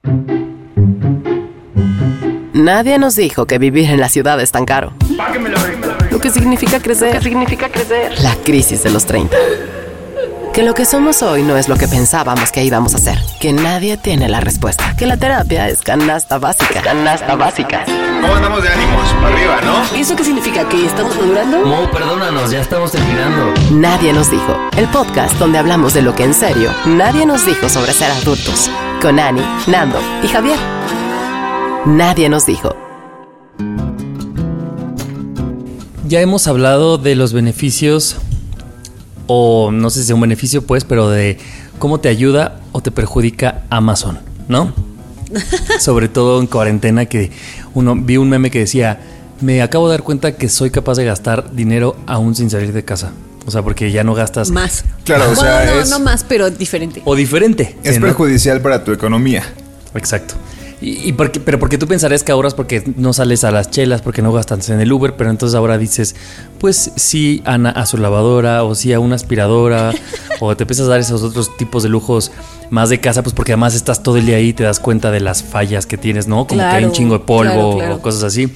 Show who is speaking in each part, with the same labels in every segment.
Speaker 1: Nadie nos dijo que vivir en la ciudad es tan caro. Lo que significa crecer. La crisis de los 30. Que lo que somos hoy no es lo que pensábamos que íbamos a ser. Que nadie tiene la respuesta. Que la terapia es canasta básica.
Speaker 2: ¿Cómo andamos de ánimos? Para arriba, ¿no?
Speaker 1: ¿Y eso qué significa? ¿Que estamos madurando?
Speaker 3: Mo, perdónanos, ya estamos terminando.
Speaker 1: Nadie nos dijo. El podcast donde hablamos de lo que en serio nadie nos dijo sobre ser adultos. Con Ani, Nando y Javier. Nadie nos dijo.
Speaker 3: Ya hemos hablado de los beneficios, o no sé si es un beneficio pues, pero de cómo te ayuda o te perjudica Amazon, ¿no? Sobre todo en cuarentena, que vi un meme que decía: me acabo de dar cuenta que soy capaz de gastar dinero aún sin salir de casa. O sea, porque ya no gastas
Speaker 4: más.
Speaker 2: Claro, o sea,
Speaker 4: bueno, no más, pero diferente.
Speaker 3: O diferente.
Speaker 2: Es perjudicial para tu economía.
Speaker 3: Exacto. Pero porque tú pensarías que ahorras porque no sales a las chelas, porque no gastas en el Uber, pero entonces ahora dices, pues sí, Ana, a su lavadora, o sí a una aspiradora, o te empiezas a dar esos otros tipos de lujos más de casa, pues porque además estás todo el día ahí y te das cuenta de las fallas que tienes, ¿no? Como que hay un chingo de polvo, claro. O cosas así.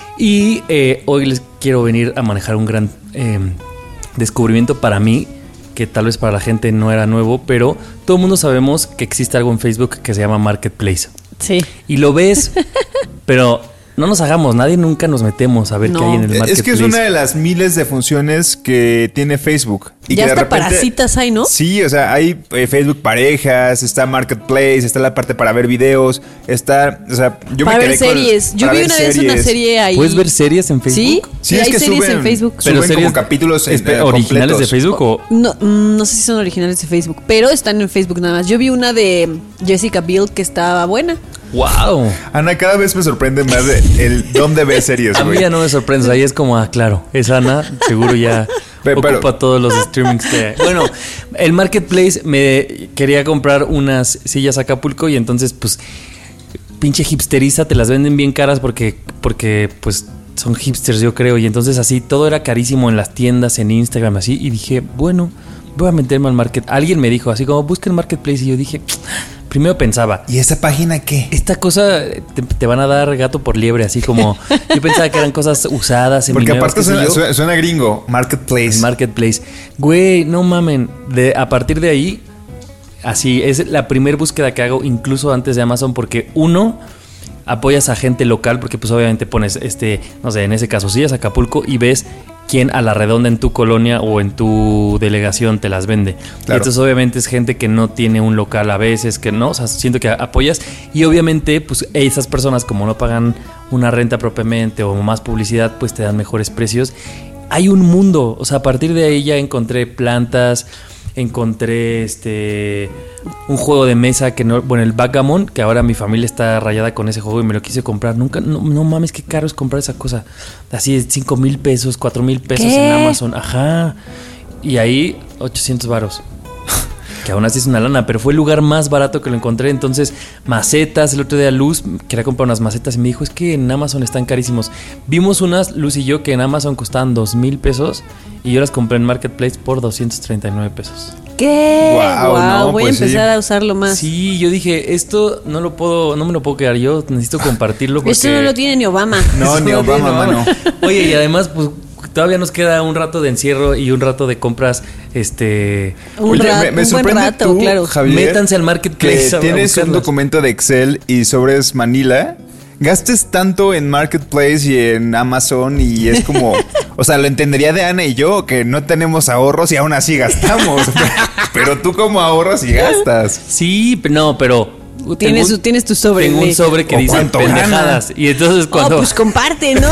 Speaker 3: Y hoy les quiero venir a manejar un gran descubrimiento para mí, que tal vez para la gente no era nuevo, pero todo el mundo sabemos que existe algo en Facebook que se llama Marketplace.
Speaker 4: Sí.
Speaker 3: Y lo ves, pero no nos hagamos, nadie nunca nos metemos a ver qué hay en el Marketplace.
Speaker 2: Es que es una de las miles de funciones que tiene Facebook. Y
Speaker 4: ya
Speaker 2: que
Speaker 4: hasta para citas hay, ¿no?
Speaker 2: Sí, o sea, hay Facebook parejas, está Marketplace, está la parte para ver videos, está, o sea, yo
Speaker 4: para
Speaker 2: me quedé
Speaker 4: ver series. Yo vi una vez una serie ahí.
Speaker 3: ¿Puedes ver series en Facebook?
Speaker 4: Sí, hay series en Facebook.
Speaker 2: Pero suben como capítulos
Speaker 3: originales
Speaker 2: completos.
Speaker 3: de Facebook o
Speaker 4: no sé si son originales de Facebook, pero están en Facebook nada más. Yo vi una de Jessica Biel que estaba buena.
Speaker 3: ¡Wow!
Speaker 2: Ana, cada vez me sorprende más el dónde ves series,
Speaker 3: A mí
Speaker 2: güey.
Speaker 3: ya no me sorprende, ahí es como, claro, es Ana, seguro ya ocupa todos los streamings que... Bueno, el Marketplace me quería comprar unas sillas a Acapulco y entonces, pues, pinche hipsteriza, te las venden bien caras porque pues, son hipsters, yo creo. Y entonces así, todo era carísimo en las tiendas, en Instagram, así. Y dije, bueno, voy a meterme al Market. Alguien me dijo, así como, busca el Marketplace. Y yo dije... Primero pensaba,
Speaker 2: ¿y esa página qué?
Speaker 3: Esta cosa te van a dar gato por liebre, así como... Yo pensaba que eran cosas usadas en
Speaker 2: porque
Speaker 3: dinero,
Speaker 2: aparte suena gringo, Marketplace.
Speaker 3: Marketplace. Güey, no mamen. A partir de ahí, así, es la primera búsqueda que hago, incluso antes de Amazon, porque uno... apoyas a gente local, porque pues obviamente pones, no sé, en ese caso, sillas Acapulco y ves quién a la redonda en tu colonia o en tu delegación te las vende. Claro. Entonces obviamente es gente que no tiene un local a veces, que no, o sea, siento que apoyas y obviamente pues esas personas como no pagan una renta propiamente o más publicidad, pues te dan mejores precios. Hay un mundo, o sea, a partir de ahí ya encontré plantas, encontré un juego de mesa que no, bueno, el Backgammon, que ahora mi familia está rayada con ese juego y me lo quise comprar. Nunca, no mames, qué caro es comprar esa cosa. Así de 5,000 pesos, 4,000 pesos en Amazon. Ajá. Y ahí 800 varos. Que aún así es una lana, pero fue el lugar más barato que lo encontré. Entonces, macetas, el otro día Luz quería comprar unas macetas y me dijo, es que en Amazon están carísimos. Vimos unas, Luz y yo, que en Amazon costaban 2,000 pesos y yo las compré en Marketplace por 239 pesos.
Speaker 4: ¿Qué?
Speaker 2: Wow, no,
Speaker 4: voy
Speaker 2: pues
Speaker 4: a empezar
Speaker 2: sí.
Speaker 4: a usarlo más.
Speaker 3: Sí, yo dije, esto no me lo puedo quedar yo, necesito compartirlo porque...
Speaker 4: Esto no lo tiene ni Obama.
Speaker 2: No, ni Obama, mano.
Speaker 3: Oye, y además, pues todavía nos queda un rato de encierro y un rato de compras,
Speaker 2: me
Speaker 4: un buen
Speaker 2: sorprende
Speaker 4: rato,
Speaker 2: tú,
Speaker 4: claro.
Speaker 2: Javier,
Speaker 3: métanse al Marketplace.
Speaker 2: que tienes un documento de Excel y sobres Manila, gastes tanto en Marketplace y en Amazon y es como, o sea, lo entendería de Ana y yo, que no tenemos ahorros y aún así gastamos. Pero tú como ahorras y gastas.
Speaker 3: Sí, pero...
Speaker 4: Tienes tu sobre.
Speaker 3: Tengo un sobre que dice pendejadas. Y entonces cuando...
Speaker 4: pues comparte, ¿no?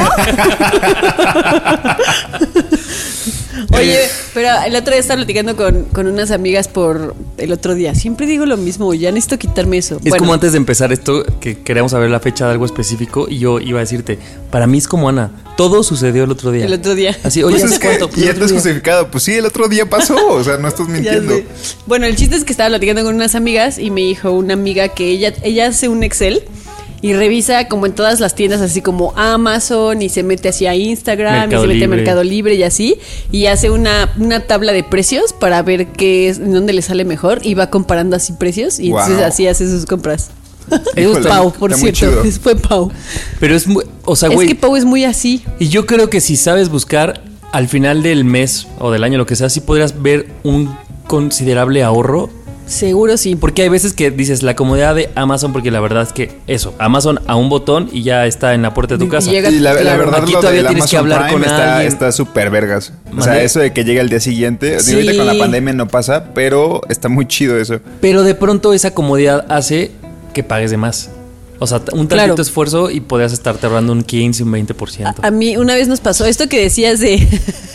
Speaker 4: Oye, pero el otro día estaba platicando con unas amigas por el otro día. Siempre digo lo mismo, ya necesito quitarme eso.
Speaker 3: Es como antes de empezar esto, que queríamos saber la fecha de algo específico y yo iba a decirte, para mí es como Ana, todo sucedió el otro día.
Speaker 4: El otro día.
Speaker 3: Así, oye,
Speaker 2: Pues
Speaker 3: ¿hace
Speaker 2: es que
Speaker 3: cuánto?
Speaker 2: ya te has justificado. Pues sí, el otro día pasó. O sea, no estás mintiendo.
Speaker 4: Bueno, el chiste es que estaba platicando con unas amigas y me dijo una amiga que ella hace un Excel y revisa como en todas las tiendas, así como Amazon, y se mete así a Instagram,
Speaker 3: Mercado
Speaker 4: y se mete a
Speaker 3: Libre.
Speaker 4: Mercado Libre y así, y hace una tabla de precios para ver en dónde le sale mejor y va comparando así precios y entonces
Speaker 2: Wow.
Speaker 4: así hace sus compras.
Speaker 2: Híjole,
Speaker 4: Pau, por
Speaker 2: está muy
Speaker 4: cierto.
Speaker 2: chido.
Speaker 4: Fue Pau.
Speaker 3: Pero es muy, o sea,
Speaker 4: Es
Speaker 3: güey.
Speaker 4: que Pau es muy así.
Speaker 3: Y yo creo que si sabes buscar al final del mes o del año, lo que sea, sí podrías ver un considerable ahorro.
Speaker 4: Seguro sí.
Speaker 3: Porque hay veces que dices la comodidad de Amazon, porque la verdad es que eso, Amazon a un botón y ya está en la puerta de tu casa.
Speaker 4: Llega-
Speaker 2: Y la
Speaker 4: Claro.
Speaker 2: verdad,
Speaker 3: Aquí
Speaker 2: lo
Speaker 3: todavía
Speaker 2: del
Speaker 3: tienes que
Speaker 2: Amazon
Speaker 3: hablar
Speaker 2: Prime
Speaker 3: con alguien.
Speaker 2: está súper vergas. O sea,
Speaker 3: ¿Mande?
Speaker 2: eso de que llegue al día siguiente.
Speaker 4: Sí.
Speaker 2: Ahorita con la pandemia no pasa, pero está muy chido eso.
Speaker 3: Pero de pronto esa comodidad hace que pagues de más. O sea, un tantito
Speaker 4: Claro.
Speaker 3: esfuerzo y podrías estarte ahorrando un 15, un 20%.
Speaker 4: A mí una vez nos pasó esto que decías de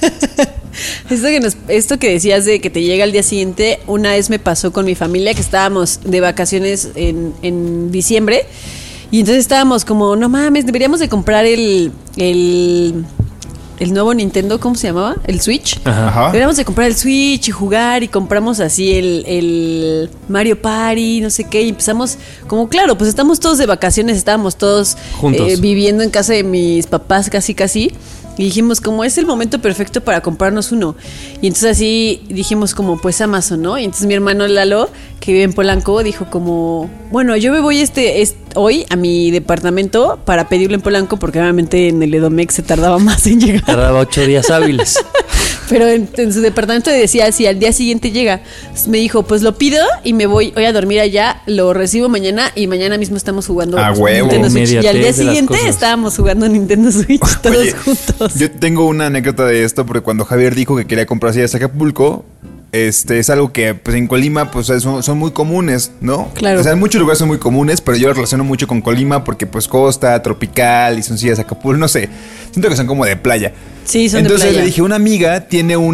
Speaker 4: esto que decías de que te llega al día siguiente. Una vez me pasó con mi familia que estábamos de vacaciones en diciembre y entonces estábamos como, no mames, deberíamos de comprar el nuevo Nintendo, ¿cómo se llamaba? El Switch.
Speaker 2: Ajá.
Speaker 4: Deberíamos de comprar el Switch y jugar y compramos así el Mario Party, no sé qué, y empezamos como, claro, pues estamos todos de vacaciones, estábamos todos
Speaker 3: Juntos.
Speaker 4: viviendo en casa de mis papás casi, y dijimos como es el momento perfecto para comprarnos uno. Y entonces así dijimos como pues Amazon, ¿no? Y entonces mi hermano Lalo, que vive en Polanco, dijo como, bueno, yo me voy hoy a mi departamento para pedirlo en Polanco porque obviamente en el Edomex se tardaba más en llegar.
Speaker 3: Tardaba 8 días hábiles.
Speaker 4: Pero en su departamento decía, si al día siguiente llega. Entonces me dijo, pues lo pido y me voy a dormir allá, lo recibo mañana y mañana mismo estamos jugando
Speaker 2: A huevo.
Speaker 4: Nintendo Switch. Y al día
Speaker 3: Inmediatez de las
Speaker 4: siguiente
Speaker 3: cosas.
Speaker 4: estábamos jugando Nintendo Switch todos
Speaker 2: Oye,
Speaker 4: juntos.
Speaker 2: Yo tengo una anécdota de esto porque cuando Javier dijo que quería comprar sillas a Acapulco, es algo que pues en Colima pues son muy comunes, ¿no?
Speaker 4: Claro.
Speaker 2: O sea, en muchos lugares son muy comunes, pero yo lo relaciono mucho con Colima porque pues costa, tropical y son sillas a Acapulco, no sé. Siento que son como de playa.
Speaker 4: Sí, son
Speaker 2: Entonces
Speaker 4: de playa.
Speaker 2: le dije, una amiga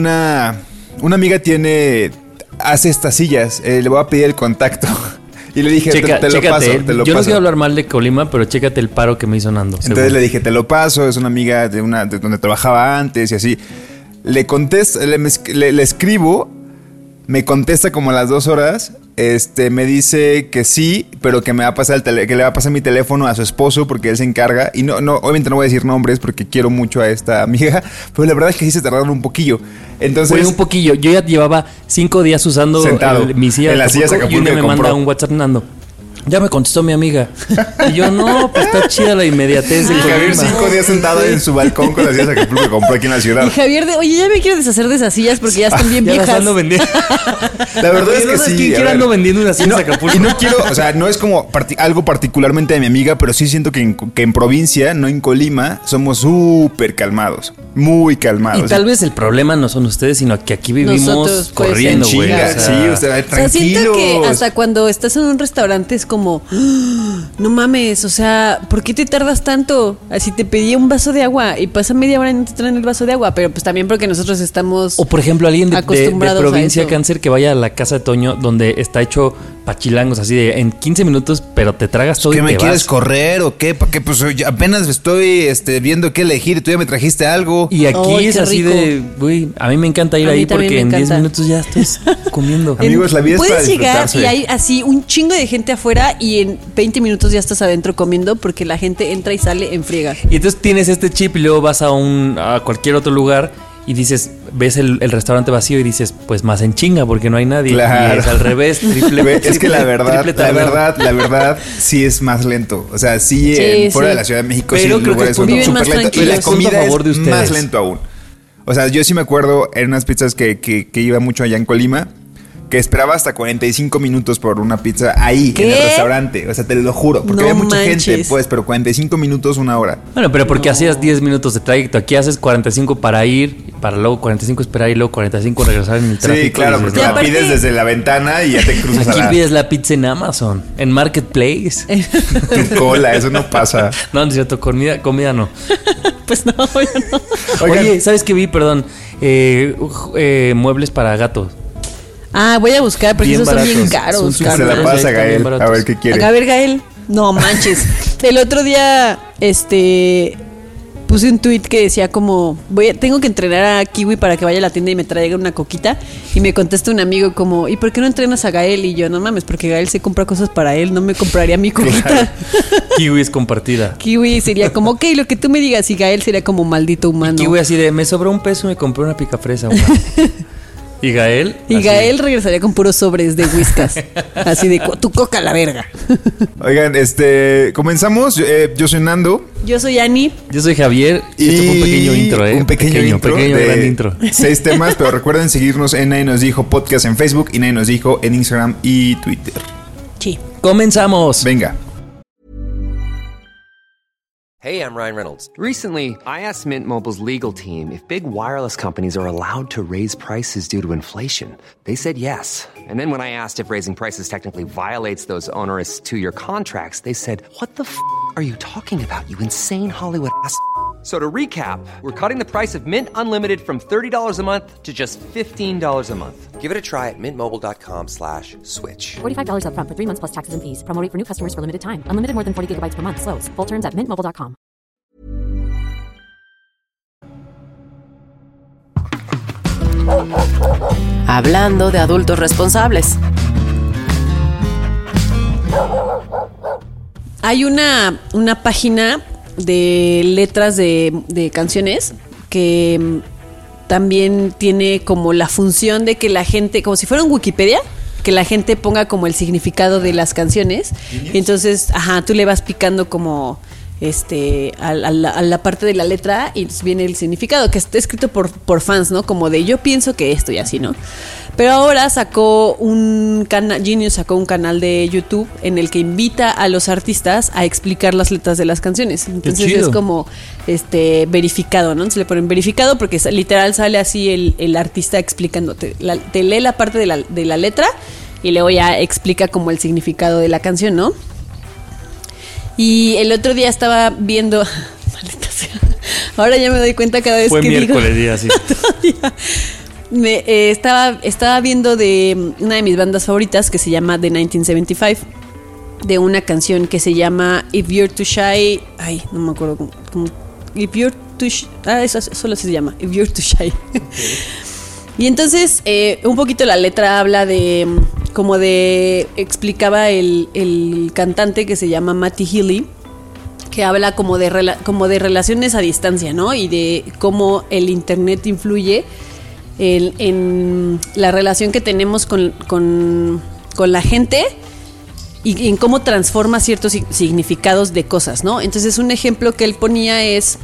Speaker 2: hace estas sillas, le voy a pedir el contacto. Y le dije, te lo paso,
Speaker 3: Chécate.
Speaker 2: te lo
Speaker 3: Yo no
Speaker 2: paso.
Speaker 3: quiero hablar mal de Colima, pero chécate el paro que me hizo Nando.
Speaker 2: Entonces
Speaker 3: seguro.
Speaker 2: le dije, te lo paso, es una amiga de donde trabajaba antes y así. Le contesto, le escribo, me contesta como a las 2 horas, me dice que sí, pero que me va a pasar que le va a pasar mi teléfono a su esposo porque él se encarga. Y no, obviamente no voy a decir nombres porque quiero mucho a esta amiga, pero la verdad es que sí se tardaron un poquillo. Entonces,
Speaker 3: Fue un poquillo. Yo ya llevaba 5 días usando
Speaker 2: Sentado
Speaker 3: mi silla
Speaker 2: en
Speaker 3: de
Speaker 2: las sillas
Speaker 3: Acapulco, y un
Speaker 2: Acapulco
Speaker 3: día
Speaker 2: que
Speaker 3: me manda
Speaker 2: compró.
Speaker 3: un WhatsApp, Nando. Ya me contestó mi amiga. Y yo, no, pues está chida la inmediatez de
Speaker 2: y Javier
Speaker 3: Colima.
Speaker 2: 5 días sentado en su balcón con las sillas Acapulco que compró aquí en la ciudad.
Speaker 4: Y Javier oye, ya me quiero deshacer de esas sillas porque ya están bien
Speaker 3: Ya las
Speaker 4: viejas.
Speaker 3: ando vendiendo.
Speaker 2: La verdad
Speaker 3: Oye,
Speaker 2: es
Speaker 3: ¿no
Speaker 2: que
Speaker 3: sabes
Speaker 2: sí.
Speaker 3: quién
Speaker 2: a
Speaker 3: quiere
Speaker 2: ver.
Speaker 3: ando vendiendo unas sillas
Speaker 2: Y
Speaker 3: de Acapulco?
Speaker 2: Y no quiero, o sea, no es como algo particularmente de mi amiga, pero sí siento que en provincia, no en Colima, somos súper calmados. Muy calmados.
Speaker 3: Y tal vez el problema no son ustedes, sino que aquí vivimos
Speaker 4: Nosotros, puede
Speaker 3: corriendo,
Speaker 4: ser.
Speaker 3: güey.
Speaker 2: Chinga,
Speaker 3: O sea,
Speaker 2: sí, usted,
Speaker 4: O sea,
Speaker 2: tranquilos.
Speaker 4: siento que hasta cuando estás en un restaurante es como, "Ah, no mames, o sea, ¿por qué te tardas tanto? Así te pedí un vaso de agua y pasa media hora y no te traen el vaso de agua, pero pues también porque nosotros estamos...
Speaker 3: O por ejemplo, alguien de
Speaker 4: acostumbrados a
Speaker 3: provincia
Speaker 4: eso.
Speaker 3: cáncer que vaya a la casa de Toño donde está hecho pachilangos así de en 15 minutos, pero te tragas todo
Speaker 2: ¿Qué
Speaker 3: y
Speaker 2: me
Speaker 3: te
Speaker 2: quieres
Speaker 3: vas.
Speaker 2: correr o qué? Porque pues yo apenas estoy viendo qué elegir y tú ya me trajiste algo.
Speaker 3: Y aquí
Speaker 4: Ay,
Speaker 3: es
Speaker 4: qué
Speaker 3: así
Speaker 4: rico.
Speaker 3: de, güey, a mí me encanta ir
Speaker 4: A mí
Speaker 3: ahí
Speaker 4: también
Speaker 3: porque
Speaker 4: me
Speaker 3: en 10
Speaker 4: encanta.
Speaker 3: minutos ya estás comiendo.
Speaker 2: Amigos, la vida es para
Speaker 4: Puedes llegar
Speaker 2: disfrutarse.
Speaker 4: y hay así un chingo de gente afuera y en 20 minutos ya estás adentro comiendo porque la gente entra y sale en friega.
Speaker 3: Y entonces tienes este chip y luego vas a cualquier otro lugar y dices, ves el restaurante vacío y dices, pues más en chinga porque no hay nadie.
Speaker 2: Claro.
Speaker 3: Y es al revés, triple.
Speaker 2: Güey, es que la
Speaker 3: triple
Speaker 2: verdad, sí es más lento. O sea, sí,
Speaker 4: Sí,
Speaker 2: fuera
Speaker 4: sí.
Speaker 2: de la Ciudad de México,
Speaker 3: Pero
Speaker 2: sí,
Speaker 3: creo que
Speaker 2: lugares son
Speaker 4: viven más
Speaker 2: súper lentos. Y
Speaker 4: tranquilos.
Speaker 2: la comida
Speaker 3: Punto a favor de
Speaker 2: es
Speaker 3: ustedes.
Speaker 2: más lento aún. O sea, yo sí me acuerdo en unas pizzas que iba mucho allá en Colima, que esperaba hasta 45 minutos por una pizza ahí,
Speaker 4: ¿Qué?
Speaker 2: en el restaurante. O sea, te lo juro. Porque
Speaker 4: No
Speaker 2: había mucha gente,
Speaker 4: manches.
Speaker 2: pues, pero 45 minutos, una hora.
Speaker 3: Bueno, pero porque hacías 10 minutos de trayecto. Aquí haces 45 para ir, para luego 45 esperar y luego 45 regresar en el tráfico.
Speaker 2: Sí, claro,
Speaker 3: Y dices,
Speaker 2: porque
Speaker 4: Y
Speaker 2: la
Speaker 4: aparte-
Speaker 2: pides desde la ventana y ya te cruzas
Speaker 3: aquí
Speaker 2: a
Speaker 3: pides la pizza en Amazon, en Marketplace.
Speaker 2: tu cola. Eso no pasa.
Speaker 3: No, no es cierto, comida no.
Speaker 4: Pues no, yo no.
Speaker 2: Oigan.
Speaker 3: Oye, ¿sabes qué vi? Perdón. Muebles para gatos.
Speaker 4: Ah, voy a buscar porque
Speaker 3: Bien
Speaker 4: esos son bien
Speaker 3: baratos.
Speaker 4: caros.
Speaker 3: Son
Speaker 2: Se
Speaker 3: súper
Speaker 2: la
Speaker 3: Sí,
Speaker 2: pasa a
Speaker 3: están bien
Speaker 2: Gael. A
Speaker 3: baratos.
Speaker 2: ver qué quiere.
Speaker 4: A ver, Gael. No manches. El otro día, puse un tweet que decía como, tengo que entrenar a Kiwi para que vaya a la tienda y me traiga una coquita. Y me contesta un amigo como, ¿y por qué no entrenas a Gael? Y yo, no mames, porque Gael se compra cosas para él, no me compraría mi coquita.
Speaker 3: Kiwi es compartida.
Speaker 4: Kiwi sería como, ok, lo que tú me digas. Y Gael sería como maldito humano.
Speaker 3: Kiwi así de, me sobró $1 y me compré una picafresa. güey. ¿Y Gael?
Speaker 4: Y Gael regresaría con puros sobres de whiskas. Así de tu coca a la verga.
Speaker 2: Oigan, comenzamos. Yo soy Nando.
Speaker 4: Yo soy Ani.
Speaker 3: Yo soy Javier.
Speaker 2: Y
Speaker 3: esto fue un pequeño intro,
Speaker 2: Un pequeño intro de
Speaker 3: gran intro.
Speaker 2: 6 temas, pero recuerden seguirnos en Nadie Nos Dijo Podcast en Facebook y Nadie Nos Dijo en Instagram y Twitter.
Speaker 4: Sí.
Speaker 3: Comenzamos.
Speaker 2: Venga.
Speaker 5: Hey, I'm Ryan Reynolds. Recently, I asked Mint Mobile's legal team if big wireless companies are allowed to raise prices due to inflation. They said yes. And then when I asked if raising prices technically violates those onerous 2-year contracts, they said, "What the f*** are you talking about, you insane Hollywood ass?" So to recap, we're cutting the price of Mint Unlimited from $30 a month to just $15 a month. Give it a try at mintmobile.com/switch.
Speaker 6: $45 up front for 3 months plus taxes and fees. Promo rate for new customers for limited time. Unlimited more than 40 gigabytes per month. Slows full terms at mintmobile.com.
Speaker 1: Hablando de adultos responsables.
Speaker 4: Hay una página de letras de canciones que también tiene como la función de que la gente, como si fuera un Wikipedia, que la gente ponga como el significado de las canciones. Y entonces, tú le vas picando como a la parte de la letra y viene el significado, que está escrito por fans, ¿no? Como de yo pienso que esto y así, ¿no? Pero ahora Genius sacó un canal de YouTube en el que invita a los artistas a explicar las letras de las canciones. Entonces es como verificado, ¿no? Se le ponen verificado porque literal sale así el artista explicándote. Te lee la parte de la letra y luego ya explica como el significado de la canción, ¿no? Y el otro día estaba viendo... Maldita sea. Ahora ya me doy cuenta cada vez
Speaker 3: Fue
Speaker 4: que
Speaker 3: miércoles día, sí.
Speaker 4: Estaba viendo de una de mis bandas favoritas que se llama The 1975, de una canción que se llama If You're Too Shy. Ay, no me acuerdo cómo If You're Too Shy. Eso solo se llama If You're Too Shy. Okay. Y entonces un poquito la letra habla explicaba el cantante que se llama Matty Healy, que habla como de relaciones a distancia, ¿no? Y de cómo el internet influye en la relación que tenemos con la gente y en cómo transforma ciertos significados de cosas, ¿no? Entonces un ejemplo que él ponía es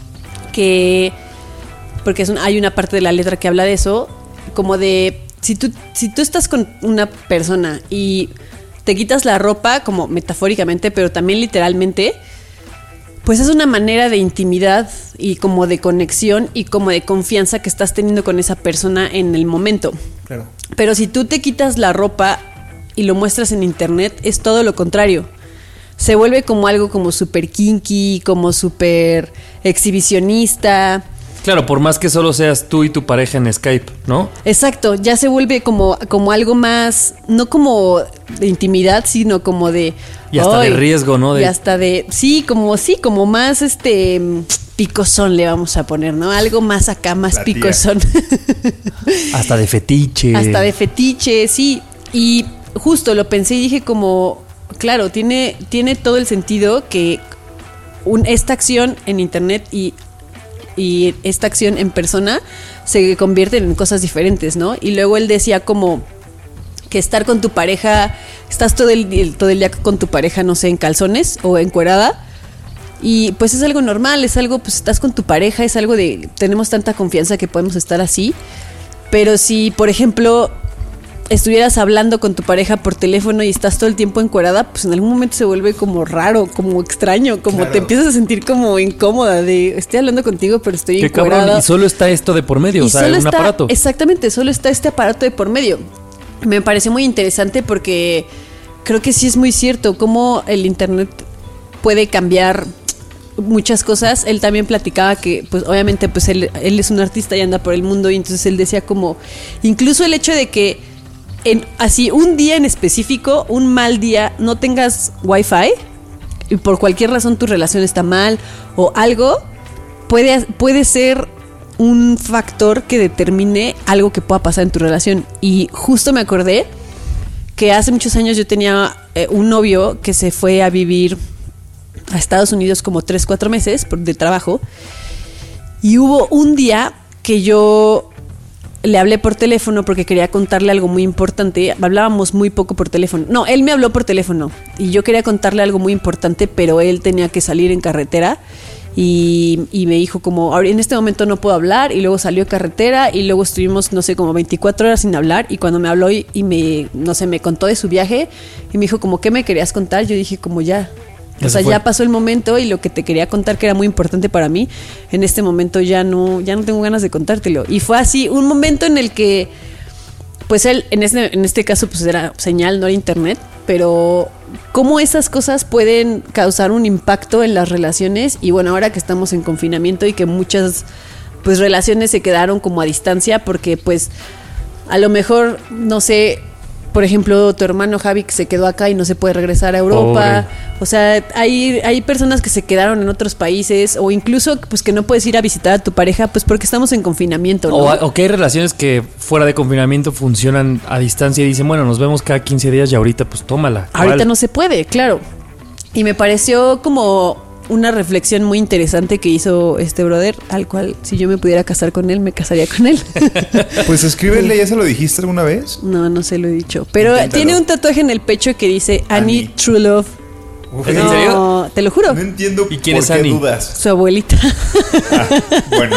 Speaker 4: que, porque hay una parte de la letra que habla de eso, como de si tú estás con una persona y te quitas la ropa, como metafóricamente, pero también literalmente, pues es una manera de intimidad y como de conexión y como de confianza que estás teniendo con esa persona en el momento.
Speaker 2: Claro.
Speaker 4: Pero si tú te quitas la ropa y lo muestras en internet, es todo lo contrario. Se vuelve como algo como súper kinky, como súper exhibicionista.
Speaker 3: Claro, por más que solo seas tú y tu pareja en Skype, ¿no? Exacto,
Speaker 4: ya se vuelve como algo más, no como de intimidad, sino como de...
Speaker 3: Y hasta de riesgo, ¿no?
Speaker 4: Y hasta de... Sí, como más picosón le vamos a poner, ¿no? Algo más acá, más la picosón.
Speaker 3: Hasta de fetiche.
Speaker 4: Hasta de fetiche, sí. Y justo lo pensé y dije como... Claro, tiene todo el sentido que esta acción en internet y esta acción en persona se convierten en cosas diferentes, ¿no? Y luego él decía como que estar con tu pareja, estás todo el día con tu pareja, no sé, en calzones o encuerada, y pues es algo normal, es algo, pues estás con tu pareja, es algo de, tenemos tanta confianza que podemos estar así. Pero si, por ejemplo, estuvieras hablando con tu pareja por teléfono y estás todo el tiempo encuerada, pues en algún momento se vuelve como raro, como extraño, como claro. Te empiezas a sentir como incómoda de estoy hablando contigo pero estoy
Speaker 3: qué
Speaker 4: encuerada.
Speaker 3: Cabrón, y solo está esto de por medio, o sea, un aparato.
Speaker 4: Exactamente, solo está este aparato de por medio. Me pareció muy interesante porque creo que sí es muy cierto cómo el internet puede cambiar muchas cosas. Él también platicaba que pues obviamente pues él es un artista y anda por el mundo, y entonces él decía como incluso el hecho de que así un día en específico, un mal día, no tengas wifi y por cualquier razón tu relación está mal o algo, puede ser un factor que determine algo que pueda pasar en tu relación. Y justo me acordé que hace muchos años yo tenía un novio que se fue a vivir a Estados Unidos como 3-4 meses de trabajo, y hubo un día que yo le hablé por teléfono porque quería contarle algo muy importante. Hablábamos muy poco por teléfono. No, él me habló por teléfono y yo quería contarle algo muy importante, pero él tenía que salir en carretera y me dijo como, en este momento no puedo hablar, y luego salió carretera y luego estuvimos, no sé, como 24 horas sin hablar, y cuando me habló y me, no sé, me contó de su viaje y me dijo como, ¿qué me querías contar? Yo dije como ya. O sea, ya pasó el momento y lo que te quería contar, que era muy importante para mí, en este momento ya no tengo ganas de contártelo. Y fue así, un momento en el que, pues él, en este caso, pues era señal, no era internet, pero cómo esas cosas pueden causar un impacto en las relaciones. Y bueno, ahora que estamos en confinamiento y que muchas, pues, relaciones se quedaron como a distancia, porque pues a lo mejor, no sé, por ejemplo, tu hermano Javi que se quedó acá y no se puede regresar a Europa. Pobre. O sea, hay personas que se quedaron en otros países, o incluso pues que no puedes ir a visitar a tu pareja pues porque estamos en confinamiento, ¿no?
Speaker 3: O que hay relaciones que fuera de confinamiento funcionan a distancia y dicen, bueno, nos vemos cada 15 días y ahorita pues tómala.
Speaker 4: Ahorita no se puede, claro. Y me pareció como una reflexión muy interesante que hizo este brother, al cual si yo me pudiera casar con él, me casaría con él.
Speaker 2: Pues escríbele, ¿ya se lo dijiste alguna vez?
Speaker 4: No se lo he dicho. Pero
Speaker 2: Inténtalo.
Speaker 4: Tiene un tatuaje en el pecho que dice Annie True Love.
Speaker 3: Uf, ¿en serio?
Speaker 4: Te lo juro.
Speaker 2: No entiendo
Speaker 3: ¿Y quién
Speaker 2: por
Speaker 3: es
Speaker 2: qué
Speaker 3: Annie?
Speaker 2: dudas.
Speaker 4: Su abuelita.
Speaker 2: Bueno.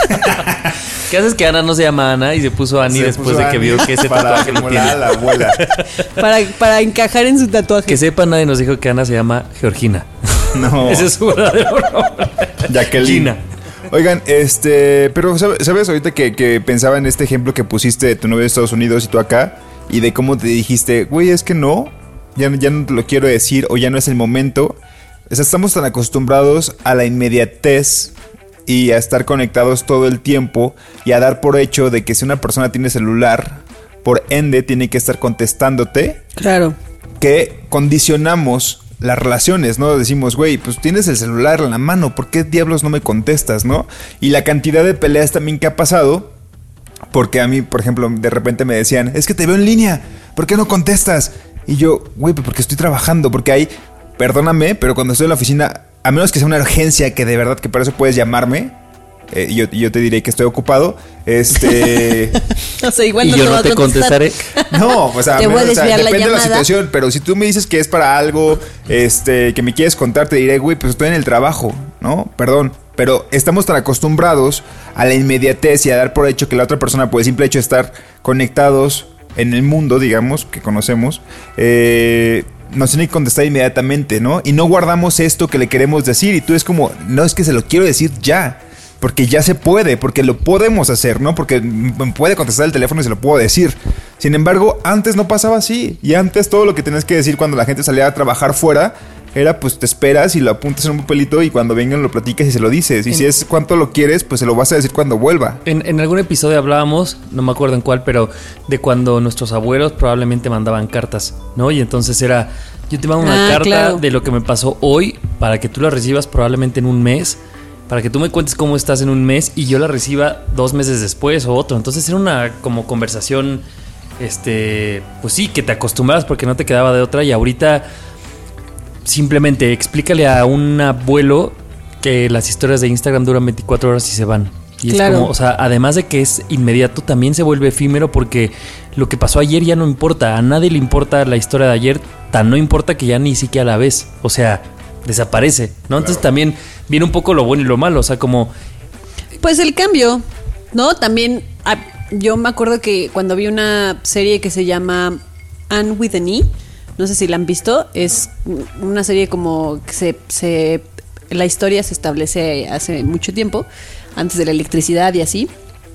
Speaker 3: ¿Qué haces que Ana no se llama Ana y se puso Annie después de que vio que ese tatuaje lo tiene?
Speaker 2: La abuela.
Speaker 4: para encajar en su tatuaje.
Speaker 3: Que sepa, nadie nos dijo que Ana se llama Georgina.
Speaker 2: No.
Speaker 3: Ese es su verdadero nombre.
Speaker 2: Jacqueline.
Speaker 3: Gina.
Speaker 2: Oigan, pero ¿sabes ahorita que pensaba en este ejemplo que pusiste de tu novio de Estados Unidos y tú acá? Y de cómo te dijiste, güey, es que no, ya no te lo quiero decir, o ya no es el momento. O sea, estamos tan acostumbrados a la inmediatez y a estar conectados todo el tiempo y a dar por hecho de que si una persona tiene celular, por ende tiene que estar contestándote.
Speaker 4: Claro.
Speaker 2: Que condicionamos las relaciones, ¿no? Decimos, güey, pues tienes el celular en la mano, ¿por qué diablos no me contestas, no? Y la cantidad de peleas también que ha pasado, porque a mí, por ejemplo, de repente me decían, es que te veo en línea, ¿por qué no contestas? Y yo, güey, porque estoy trabajando, porque hay, perdóname, pero cuando estoy en la oficina, a menos que sea una urgencia que de verdad que para eso puedes llamarme, yo te diré que estoy ocupado.
Speaker 4: O sea, igual
Speaker 3: y
Speaker 4: no
Speaker 3: yo
Speaker 4: te
Speaker 3: no
Speaker 4: voy
Speaker 3: te
Speaker 4: a contestar.
Speaker 3: contestaré.
Speaker 2: No, pues
Speaker 4: Te voy a desviar la
Speaker 2: depende de la
Speaker 4: llamada.
Speaker 2: situación, pero si tú me dices que es para algo que me quieres contar, te diré, güey, pues estoy en el trabajo, ¿no? Perdón. Pero estamos tan acostumbrados a la inmediatez y a dar por hecho que la otra persona, por el simple hecho de estar conectados en el mundo, digamos, que conocemos, nos tiene que contestar inmediatamente, ¿no? Y no guardamos esto que le queremos decir. Y tú es como, no, es que se lo quiero decir ya. Porque ya se puede, porque lo podemos hacer, ¿no? Porque me puede contestar el teléfono y se lo puedo decir. Sin embargo, antes no pasaba así. Y antes todo lo que tenías que decir cuando la gente salía a trabajar fuera era, pues te esperas y lo apuntas en un papelito y cuando vengan lo platicas y se lo dices. Y si es cuánto lo quieres, pues se lo vas a decir cuando vuelva.
Speaker 3: En algún episodio hablábamos, no me acuerdo en cuál, pero de cuando nuestros abuelos probablemente mandaban cartas, ¿no? Y entonces era, yo te mando una carta
Speaker 4: claro,
Speaker 3: de lo que me pasó hoy para que tú la recibas probablemente en un mes, para que tú me cuentes cómo estás en un mes y yo la reciba 2 meses después o otro. Entonces era una como conversación, pues sí, que te acostumbras porque no te quedaba de otra. Y ahorita simplemente explícale a un abuelo que las historias de Instagram duran 24 horas y se van. Y
Speaker 4: claro,
Speaker 3: es como, o sea, además de que es inmediato, también se vuelve efímero porque lo que pasó ayer ya no importa. A nadie le importa la historia de ayer, tan no importa que ya ni siquiera la ves. O sea, desaparece, ¿no? Claro. Entonces también viene un poco lo bueno y lo malo, o sea, como...
Speaker 4: Pues el cambio, ¿no? También yo me acuerdo que cuando vi una serie que se llama Anne with an E, no sé si la han visto, es una serie como que la historia se establece hace mucho tiempo, antes de la electricidad y así.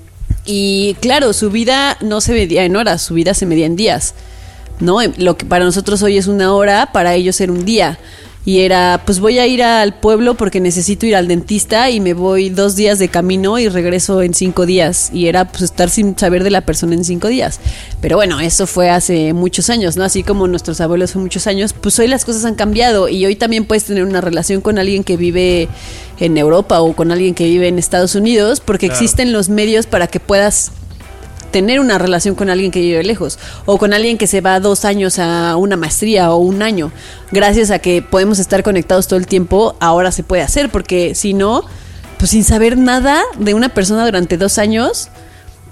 Speaker 4: Y claro, su vida no se medía en horas, su vida se medía en días, ¿no? Lo que para nosotros hoy es una hora, para ellos era un día. Y era, pues voy a ir al pueblo porque necesito ir al dentista y me voy 2 días de camino y regreso en 5 días. Y era pues estar sin saber de la persona en 5 días. Pero bueno, eso fue hace muchos años, ¿no? Así como nuestros abuelos hace muchos años, pues hoy las cosas han cambiado. Y hoy también puedes tener una relación con alguien que vive en Europa o con alguien que vive en Estados Unidos, porque claro, existen los medios para que puedas tener una relación con alguien que vive lejos o con alguien que se va 2 años a una maestría o 1 año. Gracias a que podemos estar conectados todo el tiempo, ahora se puede hacer, porque si no, pues sin saber nada de una persona durante 2 años,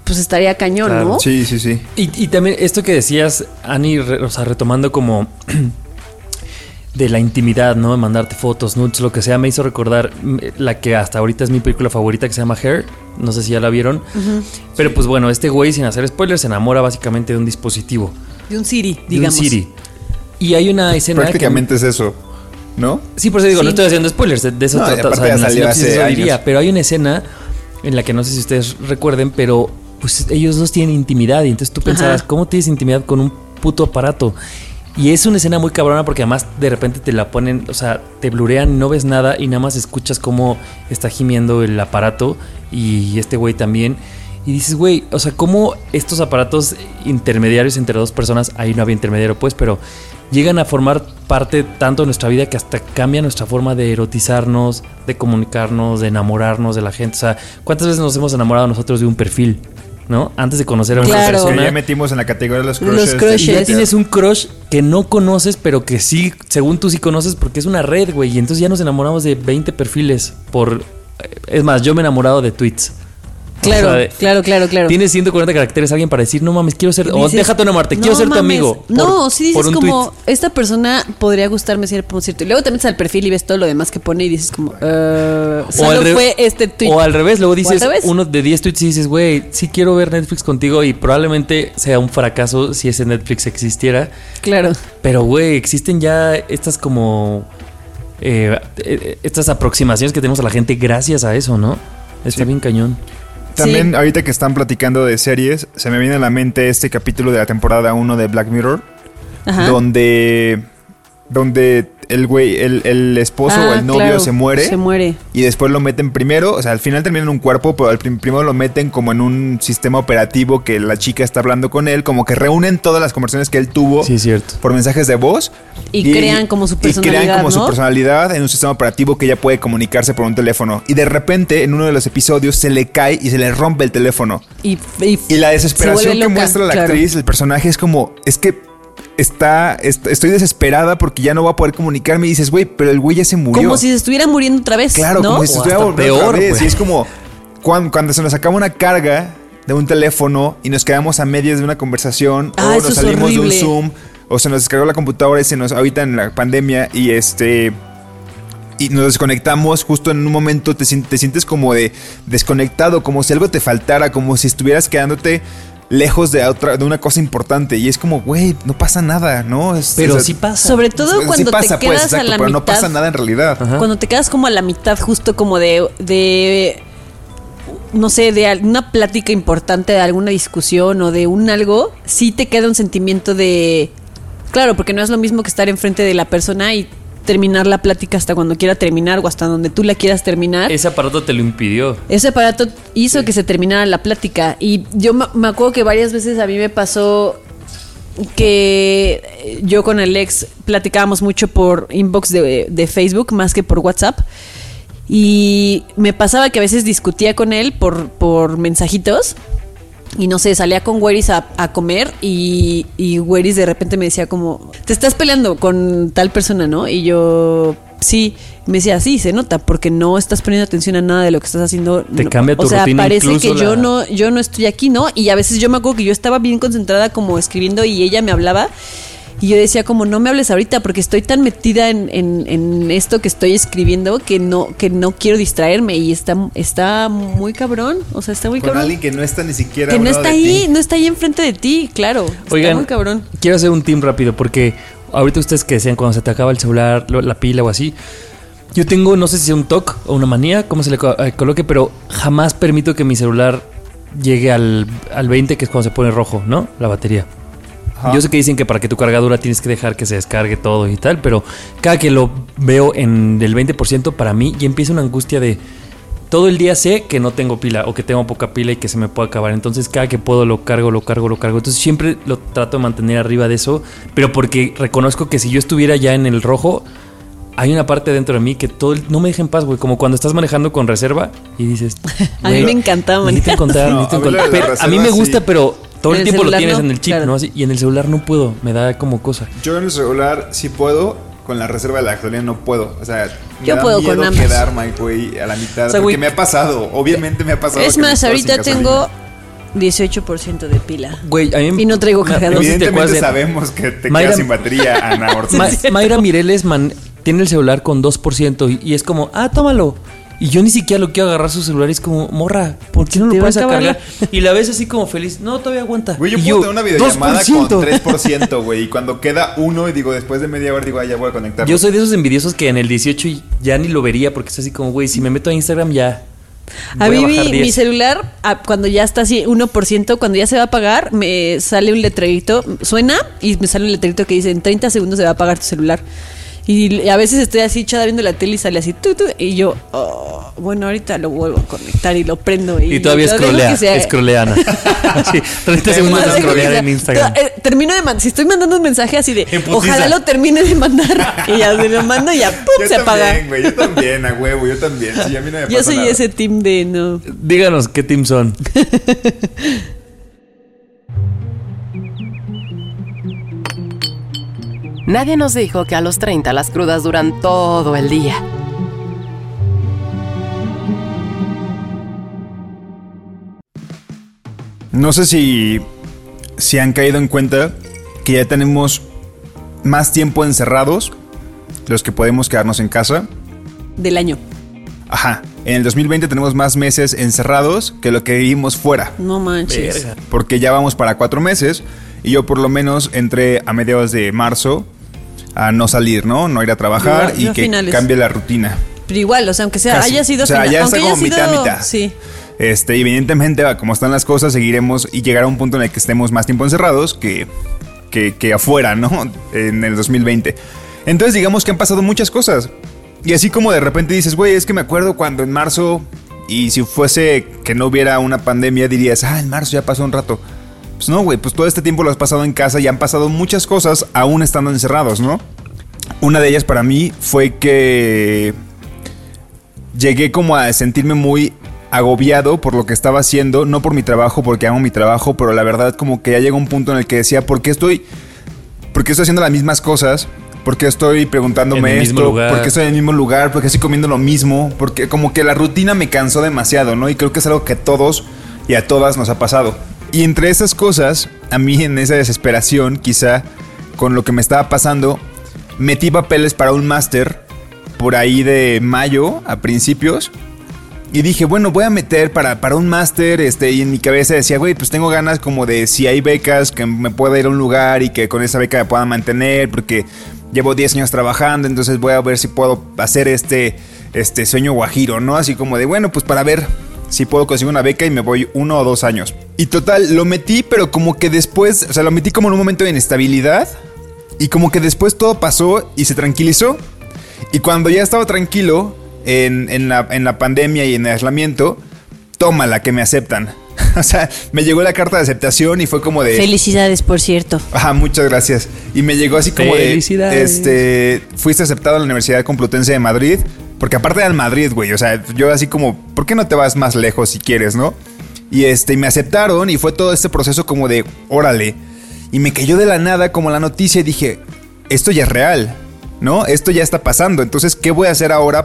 Speaker 4: pues estaría cañón,
Speaker 3: Claro.
Speaker 4: ¿no?
Speaker 2: Sí, sí, sí.
Speaker 3: Y también esto que decías, Ani, o sea, retomando como de la intimidad, ¿no? De mandarte fotos, nudes, lo que sea, me hizo recordar la que hasta ahorita es mi película favorita, que se llama Hair. No sé si ya la vieron. Pero pues bueno, este güey, sin hacer spoilers, se enamora básicamente de un dispositivo.
Speaker 4: De un Siri,
Speaker 3: De
Speaker 4: digamos.
Speaker 3: un Siri. Y hay una escena
Speaker 2: Prácticamente es eso, ¿no?
Speaker 3: Sí, por eso digo,
Speaker 4: Sí.
Speaker 3: no estoy haciendo spoilers, de eso
Speaker 2: No, y
Speaker 3: trata,
Speaker 2: aparte ya
Speaker 3: en la
Speaker 2: salió
Speaker 3: sinopsis
Speaker 2: hace
Speaker 3: eso diría,
Speaker 2: años.
Speaker 3: pero hay una escena en la que no sé si ustedes recuerden, pero pues ellos dos tienen intimidad y entonces tú pensabas,
Speaker 4: Ajá.
Speaker 3: ¿cómo tienes intimidad con un puto aparato? Y es una escena muy cabrona porque además de repente te la ponen, o sea, te blurean, no ves nada y nada más escuchas cómo está gimiendo el aparato y este güey también. Y dices, güey, o sea, cómo estos aparatos intermediarios entre dos personas, ahí no había intermediario pues, pero llegan a formar parte tanto de nuestra vida que hasta cambia nuestra forma de erotizarnos, de comunicarnos, de enamorarnos de la gente. O sea, ¿cuántas veces nos hemos enamorado nosotros de un perfil? ¿No? Antes de conocer a una
Speaker 4: Claro.
Speaker 2: Que
Speaker 3: persona.
Speaker 2: ya metimos en la categoría de los
Speaker 4: Los
Speaker 2: crushes.
Speaker 4: crushes.
Speaker 3: Y ya tienes un crush que no conoces, pero que sí, según tú sí conoces, porque es una red, güey. Y entonces ya nos enamoramos de 20 perfiles por... Es más, yo me he enamorado de tweets.
Speaker 4: Claro,
Speaker 3: O sea,
Speaker 4: claro.
Speaker 3: Tienes 140 caracteres alguien para decir, no mames, quiero ser... o
Speaker 4: Dices,
Speaker 3: déjate enamorarte,
Speaker 4: no
Speaker 3: quiero ser tu
Speaker 4: mames.
Speaker 3: amigo.
Speaker 4: No, sí dices
Speaker 3: por un
Speaker 4: como,
Speaker 3: tweet.
Speaker 4: esta persona podría gustarme por cierto. Y luego te metes al perfil y ves todo lo demás que pone y dices como, solo fue este tweet.
Speaker 3: O al revés, luego dices
Speaker 4: al revés.
Speaker 3: uno de 10 tweets y dices, güey, sí quiero ver Netflix contigo y probablemente sea un fracaso si ese Netflix existiera.
Speaker 4: Claro.
Speaker 3: Pero, güey, existen ya estas como... estas aproximaciones que tenemos a la gente gracias a eso, ¿no? Está
Speaker 2: Sí.
Speaker 3: bien cañón.
Speaker 2: También
Speaker 4: Sí.
Speaker 2: ahorita que están platicando de series, se me viene a la mente este capítulo de la temporada 1 de Black Mirror,
Speaker 4: Ajá.
Speaker 2: donde el güey, el esposo o el novio
Speaker 4: claro,
Speaker 2: se muere.
Speaker 4: Se muere.
Speaker 2: Y después lo meten primero, o sea, al final termina en un cuerpo, pero primero lo meten como en un sistema operativo que la chica está hablando con él, como que reúnen todas las conversaciones que él tuvo
Speaker 3: Sí, es cierto.
Speaker 2: por mensajes de voz.
Speaker 4: Y crean como su
Speaker 2: Y crean
Speaker 4: personalidad,
Speaker 2: como su
Speaker 4: ¿no?
Speaker 2: personalidad en un sistema operativo que ella puede comunicarse por un teléfono. Y de repente, en uno de los episodios, se le cae y se le rompe el teléfono.
Speaker 4: Y
Speaker 2: Y la
Speaker 4: se
Speaker 2: desesperación
Speaker 4: vuelve
Speaker 2: que
Speaker 4: loca,
Speaker 2: muestra la
Speaker 4: claro.
Speaker 2: actriz, el personaje, es como, es que estoy desesperada porque ya no voy a poder comunicarme. Y dices, güey, pero el güey ya se murió.
Speaker 4: Como si se estuviera muriendo otra vez.
Speaker 2: Claro,
Speaker 4: ¿no?
Speaker 2: como si se
Speaker 3: O
Speaker 2: estuviera
Speaker 3: hasta
Speaker 2: volviendo otra
Speaker 3: peor,
Speaker 2: vez.
Speaker 3: güey.
Speaker 2: Y es como cuando se nos acaba una carga de un teléfono y nos quedamos a medias de una conversación,
Speaker 4: Ah,
Speaker 2: o
Speaker 4: eso
Speaker 2: nos
Speaker 4: es
Speaker 2: salimos de un
Speaker 4: horrible.
Speaker 2: Zoom, o se nos descargó la computadora y se nos ahorita en la pandemia y nos desconectamos justo en un momento, te sientes como de desconectado, como si algo te faltara, como si estuvieras quedándote lejos de una cosa importante. Y es como, güey, no pasa nada, ¿no?
Speaker 3: Pero sí pasa.
Speaker 4: Sobre todo
Speaker 2: sí
Speaker 4: cuando
Speaker 2: pasa,
Speaker 4: te quedas
Speaker 2: pues, exacto,
Speaker 4: a la
Speaker 2: pero
Speaker 4: mitad.
Speaker 2: no pasa nada en realidad.
Speaker 3: Ajá.
Speaker 4: Cuando te quedas como a la mitad, justo como de no sé, de alguna plática importante, de alguna discusión o de un algo, sí te queda un sentimiento de... Claro, porque no es lo mismo que estar enfrente de la persona y terminar la plática hasta cuando quiera terminar o hasta donde tú la quieras terminar.
Speaker 3: Ese aparato te lo impidió.
Speaker 4: Ese aparato hizo que se terminara la plática. Y yo me acuerdo que varias veces a mí me pasó que yo con el ex platicábamos mucho por inbox de Facebook más que por WhatsApp. Y me pasaba que a veces discutía con él por mensajitos. Y no sé, salía con Weris a comer y Weris de repente me decía como, te estás peleando con tal persona, ¿no? Y yo, sí, me decía, sí, se nota, porque no estás poniendo atención a nada de lo que estás haciendo.
Speaker 3: Te
Speaker 4: No,
Speaker 3: cambia tu
Speaker 4: o sea,
Speaker 3: rutina,
Speaker 4: parece
Speaker 3: incluso
Speaker 4: que yo no estoy aquí, ¿no? Y a veces yo me acuerdo que yo estaba bien concentrada como escribiendo y ella me hablaba. Y yo decía como, no me hables ahorita porque estoy tan metida en esto que estoy escribiendo que no quiero distraerme. Y está muy cabrón, o sea, está muy
Speaker 2: Con
Speaker 4: cabrón.
Speaker 2: alguien que no está ni siquiera
Speaker 4: Que no
Speaker 2: al lado
Speaker 4: está
Speaker 2: de
Speaker 4: ahí,
Speaker 2: ti.
Speaker 4: no está ahí enfrente de ti, claro. Está
Speaker 3: Oigan,
Speaker 4: muy cabrón.
Speaker 3: quiero hacer un team rápido porque ahorita ustedes que decían cuando se te acaba el celular, la pila o así. Yo tengo, no sé si es un TOC o una manía, cómo se le coloque, pero jamás permito que mi celular llegue al 20, que es cuando se pone rojo, ¿no? La batería.
Speaker 2: Ajá.
Speaker 3: Yo sé que dicen que para que tu cargadura tienes que dejar que se descargue todo y tal, pero cada que lo veo en el 20%, para mí ya empieza una angustia de todo el día sé que no tengo pila o que tengo poca pila y que se me puede acabar. Entonces cada que puedo lo cargo. Entonces siempre lo trato de mantener arriba de eso, pero porque reconozco que si yo estuviera ya en el rojo, hay una parte dentro de mí que no me deja en paz, güey. Como cuando estás manejando con reserva y dices,
Speaker 4: A mí
Speaker 3: güey,
Speaker 4: me encantaba
Speaker 3: necesito
Speaker 4: manejar.
Speaker 3: encontrar,
Speaker 2: No, a mí lo de la
Speaker 3: Pero a
Speaker 2: reserva
Speaker 3: mí me gusta,
Speaker 2: sí.
Speaker 3: pero todo
Speaker 4: En
Speaker 3: el
Speaker 4: el
Speaker 3: tiempo lo
Speaker 4: celular
Speaker 3: tienes
Speaker 4: no,
Speaker 3: en el chip,
Speaker 4: claro.
Speaker 3: ¿no? Así, y en el celular no puedo, me da como cosa.
Speaker 2: Yo en el celular sí puedo, con la reserva de la gasolina no puedo. O sea, me
Speaker 4: Yo
Speaker 2: da
Speaker 4: puedo
Speaker 2: miedo
Speaker 4: con ambas.
Speaker 2: quedarme, güey, a la mitad.
Speaker 3: O sea,
Speaker 2: porque
Speaker 3: güey,
Speaker 2: me ha pasado, obviamente me ha pasado.
Speaker 4: Es
Speaker 2: que me
Speaker 4: más,
Speaker 2: quedo
Speaker 4: ahorita
Speaker 2: sin gasolina.
Speaker 4: tengo 18% de pila.
Speaker 3: Güey, a mí
Speaker 4: Y no traigo cargador.
Speaker 3: No sé si te acuerdas
Speaker 2: Evidentemente
Speaker 3: de-
Speaker 2: sabemos que te
Speaker 3: Mayra-
Speaker 2: quedas sin batería, Ana Ortiz.
Speaker 3: Mayra Mireles tiene el celular con 2% y es como, tómalo. Y yo ni siquiera lo quiero agarrar su celular y es como, morra, ¿por qué no
Speaker 4: Te
Speaker 3: lo
Speaker 4: va
Speaker 3: puedes
Speaker 4: a acabar
Speaker 3: cargar? Y la ves así como feliz, no, todavía aguanta.
Speaker 2: Güey, yo
Speaker 3: Y
Speaker 2: puedo tener una videollamada
Speaker 3: 2%.
Speaker 2: con 3%, güey. Y cuando queda uno, y digo, después de media hora, digo, ya voy a conectar.
Speaker 3: Yo soy de esos envidiosos que en el 18 ya ni lo vería porque es así como, güey, si me meto a Instagram ya.
Speaker 4: A
Speaker 3: voy
Speaker 4: mí
Speaker 3: bajar
Speaker 4: mi
Speaker 3: 10.
Speaker 4: celular, cuando ya está así 1%, cuando ya se va a apagar, me sale un letrerito, suena y me sale un letrerito que dice en 30 segundos se va a apagar tu celular. Y a veces estoy así echada viendo la tele y sale así, y yo, bueno, ahorita lo vuelvo a conectar y lo prendo.
Speaker 3: Y todavía
Speaker 4: lo dejo que sea-
Speaker 3: escrolea, Ana. Así, 30 segundos de
Speaker 4: Lo dejo que
Speaker 3: scrollear
Speaker 4: sea-
Speaker 3: en Instagram.
Speaker 4: Termino de mandar, si estoy mandando un mensaje así de,
Speaker 3: En putiza.
Speaker 4: ojalá lo termine de mandar. Y ya se lo mando y ya, ¡pum!
Speaker 2: Yo
Speaker 4: se apaga.
Speaker 2: también, güey. Yo también, a huevo. Yo también. Sí, a mí no me pasa
Speaker 4: Yo soy
Speaker 2: nada.
Speaker 4: ese team de no.
Speaker 3: Díganos qué team son.
Speaker 1: Nadie nos dijo que a los 30 las crudas duran todo el día.
Speaker 2: No sé si han caído en cuenta que ya tenemos más tiempo encerrados, los que podemos quedarnos en casa.
Speaker 4: Del año.
Speaker 2: Ajá. En el 2020 tenemos más meses encerrados que lo que vivimos fuera.
Speaker 4: No manches.
Speaker 3: Verga.
Speaker 2: Porque ya vamos para 4 meses. Y yo por lo menos entré a mediados de marzo a no salir, ¿no? No ir a trabajar
Speaker 4: Yo
Speaker 2: y
Speaker 4: a
Speaker 2: que
Speaker 4: finales.
Speaker 2: cambie la rutina.
Speaker 4: Pero igual, o sea, aunque sea,
Speaker 2: Casi.
Speaker 4: haya sido
Speaker 2: O sea,
Speaker 4: final-
Speaker 2: ya
Speaker 4: aunque
Speaker 2: está
Speaker 4: haya
Speaker 2: como
Speaker 4: sido,
Speaker 2: mitad, mitad.
Speaker 4: Sí.
Speaker 2: Evidentemente, como están las cosas, seguiremos y llegará un punto en el que estemos más tiempo encerrados que afuera, ¿no? En el 2020. Entonces, digamos que han pasado muchas cosas. Y así como de repente dices, güey, es que me acuerdo cuando en marzo, y si fuese que no hubiera una pandemia, dirías, en marzo ya pasó un rato. Pues no, güey, pues todo este tiempo lo has pasado en casa y han pasado muchas cosas aún estando encerrados, ¿no? Una de ellas para mí fue que llegué como a sentirme muy agobiado por lo que estaba haciendo, no por mi trabajo, porque amo mi trabajo, pero la verdad como que ya llegó un punto en el que decía, ¿por qué estoy haciendo las mismas cosas? ¿Por qué estoy preguntándome
Speaker 3: En el mismo
Speaker 2: esto?
Speaker 3: lugar.
Speaker 2: ¿Por qué estoy en el mismo lugar? ¿Por qué estoy comiendo lo mismo? Porque como que la rutina me cansó demasiado, ¿no? Y creo que es algo que a todos y a todas nos ha pasado. Y entre esas cosas, a mí en esa desesperación, quizá con lo que me estaba pasando, metí papeles para un máster por ahí de mayo a principios. Y dije, bueno, voy a meter para un máster, y en mi cabeza decía, güey, pues tengo ganas como de si hay becas que me pueda ir a un lugar y que con esa beca me pueda mantener, porque llevo 10 años trabajando, entonces voy a ver si puedo hacer este sueño guajiro, ¿no? Así como de, bueno, pues para ver si puedo conseguir una beca y me voy 1 o 2 años. Y total, lo metí, pero como que después, o sea, lo metí como en un momento de inestabilidad y como que después todo pasó y se tranquilizó. Y cuando ya estaba tranquilo en la pandemia y en el aislamiento, tómala que me aceptan. O sea, me llegó la carta de aceptación y fue como de...
Speaker 4: Felicidades, por cierto.
Speaker 2: Ajá, muchas gracias. Y me llegó así como
Speaker 3: Felicidades.
Speaker 2: de... fuiste aceptado en la Universidad Complutense de Madrid. Porque aparte era en Madrid, güey. O sea, yo así como, ¿por qué no te vas más lejos si quieres, no? Y me aceptaron y fue todo este proceso como de, órale. Y me cayó de la nada como la noticia y dije, esto ya es real, ¿no? Esto ya está pasando. Entonces, ¿qué voy a hacer ahora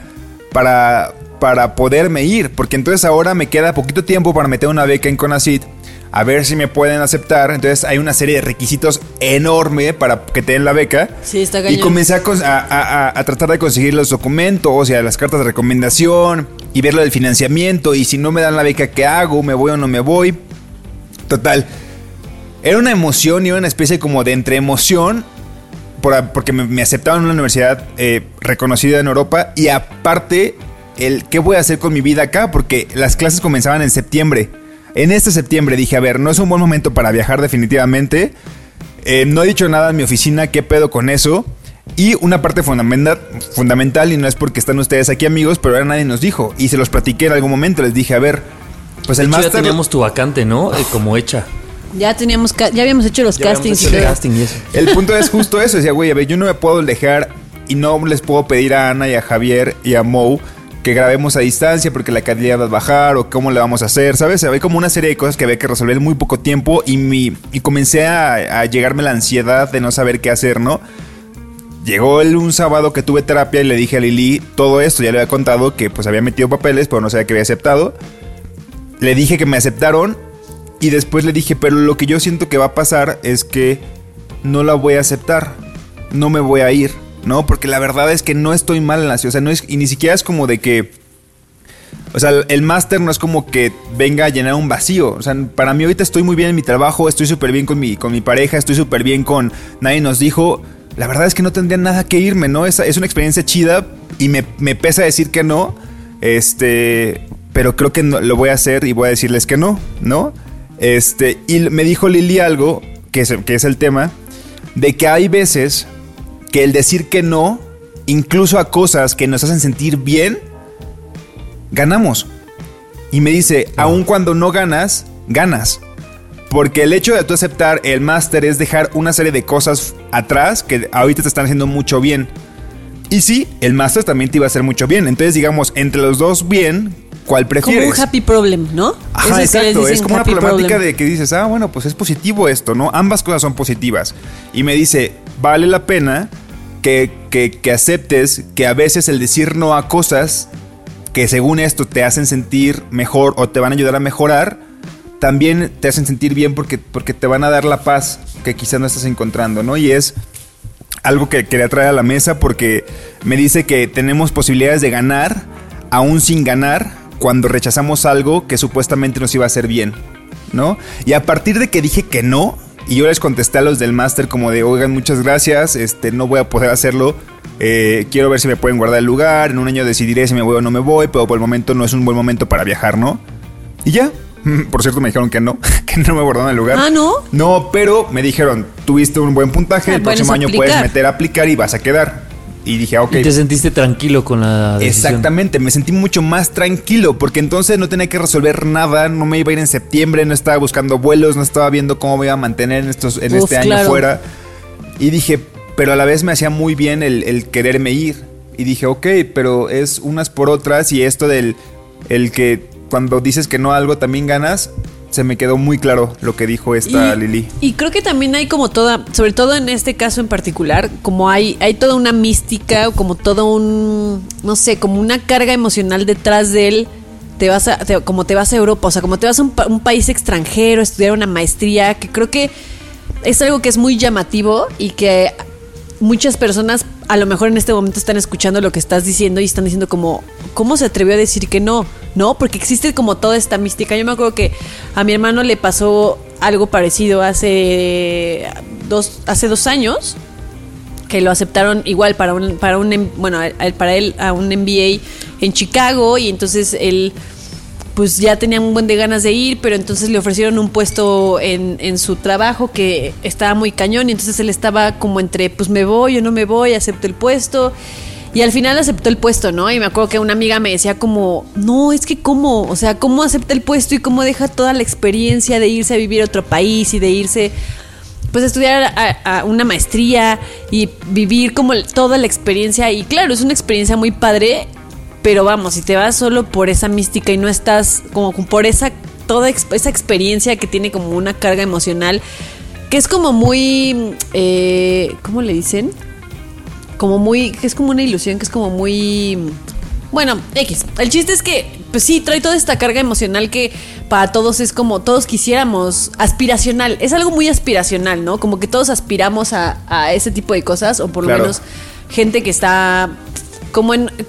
Speaker 2: para poderme ir? Porque entonces ahora me queda poquito tiempo para meter una beca en CONACYT, a ver si me pueden aceptar. Entonces hay una serie de requisitos enorme para que te den la beca.
Speaker 4: Sí, está
Speaker 2: Y
Speaker 4: cañón.
Speaker 2: comencé a tratar de conseguir los documentos, o sea, las cartas de recomendación y ver lo del financiamiento. Y si no me dan la beca, ¿qué hago? ¿Me voy o no me voy? Total, era una emoción y una especie como de entreemoción porque me aceptaron en una universidad reconocida en Europa. Y aparte, ¿qué voy a hacer con mi vida acá? Porque las clases comenzaban en septiembre. En este septiembre dije, a ver, no es un buen momento para viajar definitivamente. No he dicho nada en mi oficina, ¿qué pedo con eso? Y una parte fundamental, y no es porque están ustedes aquí, amigos, pero ahora nadie nos dijo. Y se los platiqué en algún momento, les dije, a ver, pues el
Speaker 3: De hecho, ya
Speaker 2: máster...
Speaker 3: teníamos tu vacante, ¿no? Como hecha.
Speaker 4: Ya habíamos hecho los
Speaker 3: Ya habíamos
Speaker 4: castings y
Speaker 3: hecho el
Speaker 4: todo.
Speaker 3: casting y eso.
Speaker 2: El punto es justo eso, decía, güey, a ver, yo no me puedo dejar y no les puedo pedir a Ana y a Javier y a Mo que grabemos a distancia porque la calidad va a bajar o cómo le vamos a hacer, ¿sabes? Había como una serie de cosas que había que resolver en muy poco tiempo y comencé a llegarme la ansiedad de no saber qué hacer, ¿no? Llegó un sábado que tuve terapia y le dije a Lili todo esto, ya le había contado que pues había metido papeles pero no sabía que había aceptado. Le dije que me aceptaron Y después le dije, pero lo que yo siento que va a pasar es que no la voy a aceptar, no me voy a ir, ¿no? Porque la verdad es que no estoy mal en la ciudad, o sea, no es, y ni siquiera es como de que, o sea, el máster no es como que venga a llenar un vacío, o sea, para mí ahorita estoy muy bien en mi trabajo, estoy súper bien con mi pareja, estoy súper bien con nadie nos dijo, la verdad es que no tendría nada que irme, ¿no? Es una experiencia chida y me pesa decir que no, pero creo que no, lo voy a hacer y voy a decirles que no, ¿no? Y me dijo Lili algo, que es el tema, de que hay veces que el decir que no, incluso a cosas que nos hacen sentir bien, ganamos. Y me dice, aun cuando no ganas, ganas. Porque el hecho de tú aceptar el máster es dejar una serie de cosas atrás que ahorita te están haciendo mucho bien. Y sí, el máster también te iba a hacer mucho bien. Entonces, digamos, entre los dos bien, ¿cuál prefieres?
Speaker 4: Como un happy problem, ¿no?
Speaker 2: Ajá, exacto. Es como una problemática de que dices, bueno, pues es positivo esto, ¿no? Ambas cosas son positivas. Y me dice, vale la pena que aceptes que a veces el decir no a cosas que según esto te hacen sentir mejor o te van a ayudar a mejorar, también te hacen sentir bien porque te van a dar la paz que quizás no estás encontrando, ¿no? Y es algo que quería traer a la mesa porque me dice que tenemos posibilidades de ganar aún sin ganar cuando rechazamos algo que supuestamente nos iba a hacer bien, ¿no? Y a partir de que dije que no, y yo les contesté a los del máster como de, oigan, muchas gracias, no voy a poder hacerlo, quiero ver si me pueden guardar el lugar, en un año decidiré si me voy o no me voy, pero por el momento no es un buen momento para viajar, ¿no? Y ya. Por cierto, me dijeron que no me guardaron el lugar.
Speaker 4: ¿Ah, no?
Speaker 2: No, pero me dijeron, tuviste un buen puntaje, el próximo año puedes meter a aplicar y vas a quedar. Y dije, ok.
Speaker 3: Y te sentiste tranquilo con la decisión.
Speaker 2: Exactamente, me sentí mucho más tranquilo porque entonces no tenía que resolver nada, no me iba a ir en septiembre, no estaba buscando vuelos, no estaba viendo cómo me iba a mantener en este año fuera. Y dije, pero a la vez me hacía muy bien el quererme ir. Y dije, ok, pero es unas por otras y esto del el que cuando dices que no a algo también ganas, se me quedó muy claro lo que dijo Lili.
Speaker 4: Y creo que también hay como toda, sobre todo en este caso en particular, como hay toda una mística, como todo un, no sé, como una carga emocional detrás de él. Como te vas a Europa, o sea, como te vas a un país extranjero a estudiar una maestría, que creo que es algo que es muy llamativo y que muchas personas a lo mejor en este momento están escuchando lo que estás diciendo y están diciendo como, ¿cómo se atrevió a decir que no? ¿No? Porque existe como toda esta mística. Yo me acuerdo que a mi hermano le pasó algo parecido hace 2 años, que lo aceptaron igual para él a un MBA en Chicago, y entonces él pues ya tenía un buen de ganas de ir, pero entonces le ofrecieron un puesto en su trabajo que estaba muy cañón, y entonces él estaba como entre, pues me voy o no me voy, acepto el puesto, y al final aceptó el puesto, ¿no? Y me acuerdo que una amiga me decía como, no, es que ¿cómo? O sea, ¿cómo acepta el puesto y cómo deja toda la experiencia de irse a vivir a otro país y de irse pues a estudiar a una maestría y vivir como toda la experiencia? Y claro, es una experiencia muy padre, pero vamos, si te vas solo por esa mística y no estás como por toda esa experiencia que tiene como una carga emocional, que es como muy, ¿cómo le dicen? Como muy, que es como una ilusión, que es como muy, bueno, X. El chiste es que, pues sí, trae toda esta carga emocional que para todos es como, todos quisiéramos, aspiracional, es algo muy aspiracional, ¿no? Como que todos aspiramos a ese tipo de cosas, o por lo menos gente que está como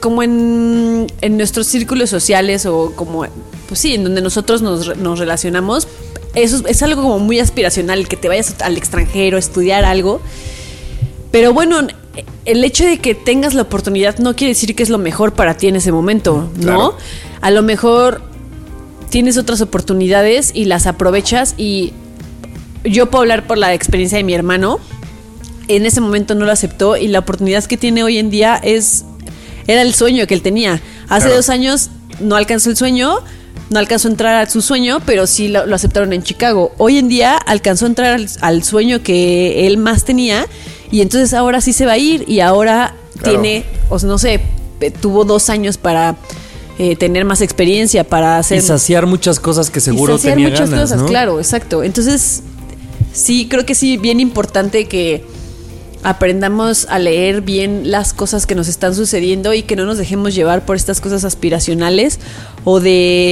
Speaker 4: en nuestros círculos sociales, o como, pues sí, en donde nosotros nos relacionamos. Eso es algo como muy aspiracional, que te vayas al extranjero a estudiar algo. Pero bueno, el hecho de que tengas la oportunidad no quiere decir que es lo mejor para ti en ese momento, ¿no? Claro. A lo mejor tienes otras oportunidades y las aprovechas, y yo puedo hablar por la experiencia de mi hermano. En ese momento no lo aceptó, y la oportunidad que tiene hoy en día era el sueño que él tenía. Hace 2 años no alcanzó el sueño, no alcanzó a entrar a su sueño, pero sí lo aceptaron en Chicago. Hoy en día alcanzó a entrar al sueño que él más tenía, y entonces ahora sí se va a ir, y ahora tiene, o sea, no sé, tuvo 2 años para tener más experiencia, para hacer... Y
Speaker 3: saciar muchas cosas que seguro tenía ganas, ¿no? Cosas,
Speaker 4: claro, exacto. Entonces, sí, creo que sí, bien importante que aprendamos a leer bien las cosas que nos están sucediendo y que no nos dejemos llevar por estas cosas aspiracionales o de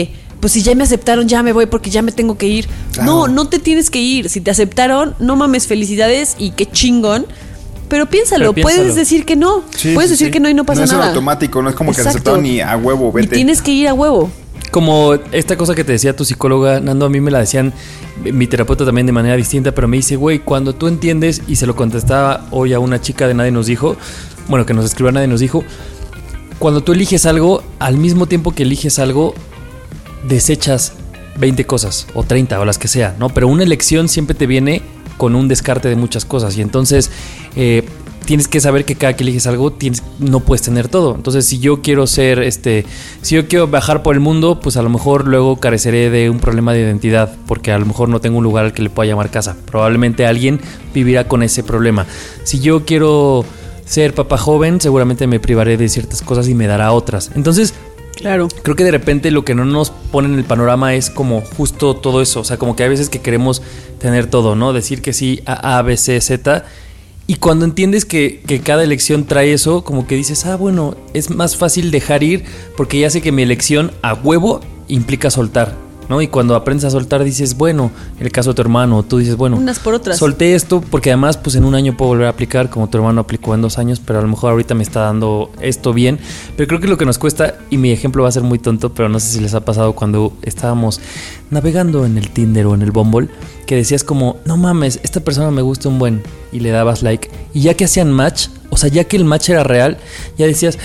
Speaker 4: pues si ya me aceptaron, ya me voy porque ya me tengo que ir.
Speaker 2: Claro.
Speaker 4: No te tienes que ir. Si te aceptaron, no mames, felicidades y qué chingón. Pero piénsalo, puedes decir que no. Puedes decir que no y no pasa nada.
Speaker 2: No es automático, no es como que te
Speaker 4: Exacto.
Speaker 2: aceptaron ni a huevo,
Speaker 4: Y
Speaker 2: vete.
Speaker 4: tienes que ir a huevo.
Speaker 3: Como esta cosa que te decía tu psicóloga, Nando, a mí me la decían mi terapeuta también de manera distinta, pero me dice, güey, cuando tú entiendes, y se lo contestaba hoy a una chica de Nadie Nos Dijo, bueno, que nos escribió Nadie Nos Dijo, cuando tú eliges algo, al mismo tiempo que eliges algo, desechas 20 cosas, o 30, o las que sea, ¿no? Pero una elección siempre te viene con un descarte de muchas cosas, y entonces tienes que saber que cada que eliges algo no puedes tener todo. Entonces, si yo quiero si yo quiero viajar por el mundo, pues a lo mejor luego careceré de un problema de identidad, porque a lo mejor no tengo un lugar al que le pueda llamar casa. Probablemente alguien vivirá con ese problema. Si yo quiero ser papá joven, seguramente me privaré de ciertas cosas y me dará otras. Entonces,
Speaker 4: Claro.
Speaker 3: creo que de repente lo que no nos pone en el panorama es como justo todo eso. O sea, como que hay veces que queremos tener todo, ¿no? Decir que sí a B, C, Z. Y cuando entiendes que cada elección trae eso, como que dices, bueno, es más fácil dejar ir porque ya sé que mi elección a huevo implica soltar, ¿no? Y cuando aprendes a soltar dices, bueno, en el caso de tu hermano, tú dices, bueno,
Speaker 4: Unas por otras.
Speaker 3: solté esto porque además pues en un año puedo volver a aplicar como tu hermano aplicó en 2 años, pero a lo mejor ahorita me está dando esto bien. Pero creo que lo que nos cuesta, y mi ejemplo va a ser muy tonto, pero no sé si les ha pasado cuando estábamos navegando en el Tinder o en el Bumble, que decías como, no mames, esta persona me gusta un buen, y le dabas like, y ya que hacían match, o sea, ya que el match era real, ya decías,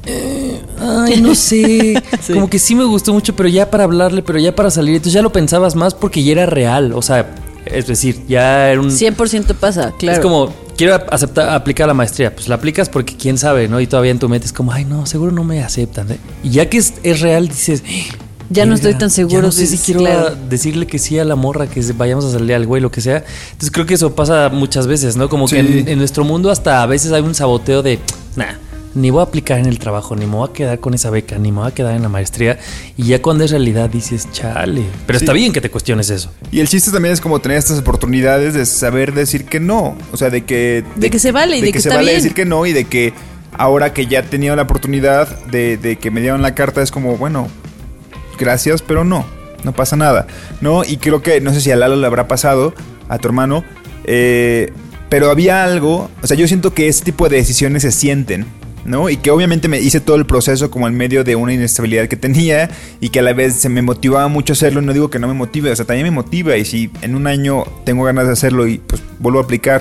Speaker 3: ay, no sé,
Speaker 4: Sí.
Speaker 3: como que sí me gustó mucho, pero ya para hablarle, pero ya para salir, entonces ya lo pensabas más porque ya era real, o sea, es decir, ya era un...
Speaker 4: 100% pasa, claro.
Speaker 3: Es como, quiero aplicar la maestría, pues la aplicas porque quién sabe, ¿no? Y todavía en tu mente es como, ay, no, seguro no me aceptan, ¿eh? Y ya que es real, dices...
Speaker 4: Ya no estoy tan seguro,
Speaker 3: ya no sé si
Speaker 4: dices,
Speaker 3: quiero
Speaker 4: claro.
Speaker 3: decirle que sí a la morra, que vayamos a salir al güey, lo que sea. Entonces creo que eso pasa muchas veces, ¿no? Como que en nuestro mundo hasta a veces hay un saboteo de, ni voy a aplicar en el trabajo, ni me voy a quedar con esa beca, ni me voy a quedar en la maestría. Y ya cuando es realidad dices, chale. Pero está bien que te cuestiones eso.
Speaker 2: Y el chiste también es como tener estas oportunidades de saber decir que no. O sea, de que
Speaker 4: se vale y de que
Speaker 2: se
Speaker 4: está
Speaker 2: vale
Speaker 4: bien.
Speaker 2: decir que no, y de que ahora que ya he tenido la oportunidad de que me dieron la carta, es como, bueno, gracias, pero no pasa nada, ¿no? Y creo que, no sé si a Lalo le habrá pasado, a tu hermano, pero había algo, o sea, yo siento que ese tipo de decisiones se sienten, ¿no? Y que obviamente me hice todo el proceso como en medio de una inestabilidad que tenía y que a la vez se me motivaba mucho hacerlo. No digo que no me motive, o sea, también me motiva, y si en un año tengo ganas de hacerlo y pues vuelvo a aplicar,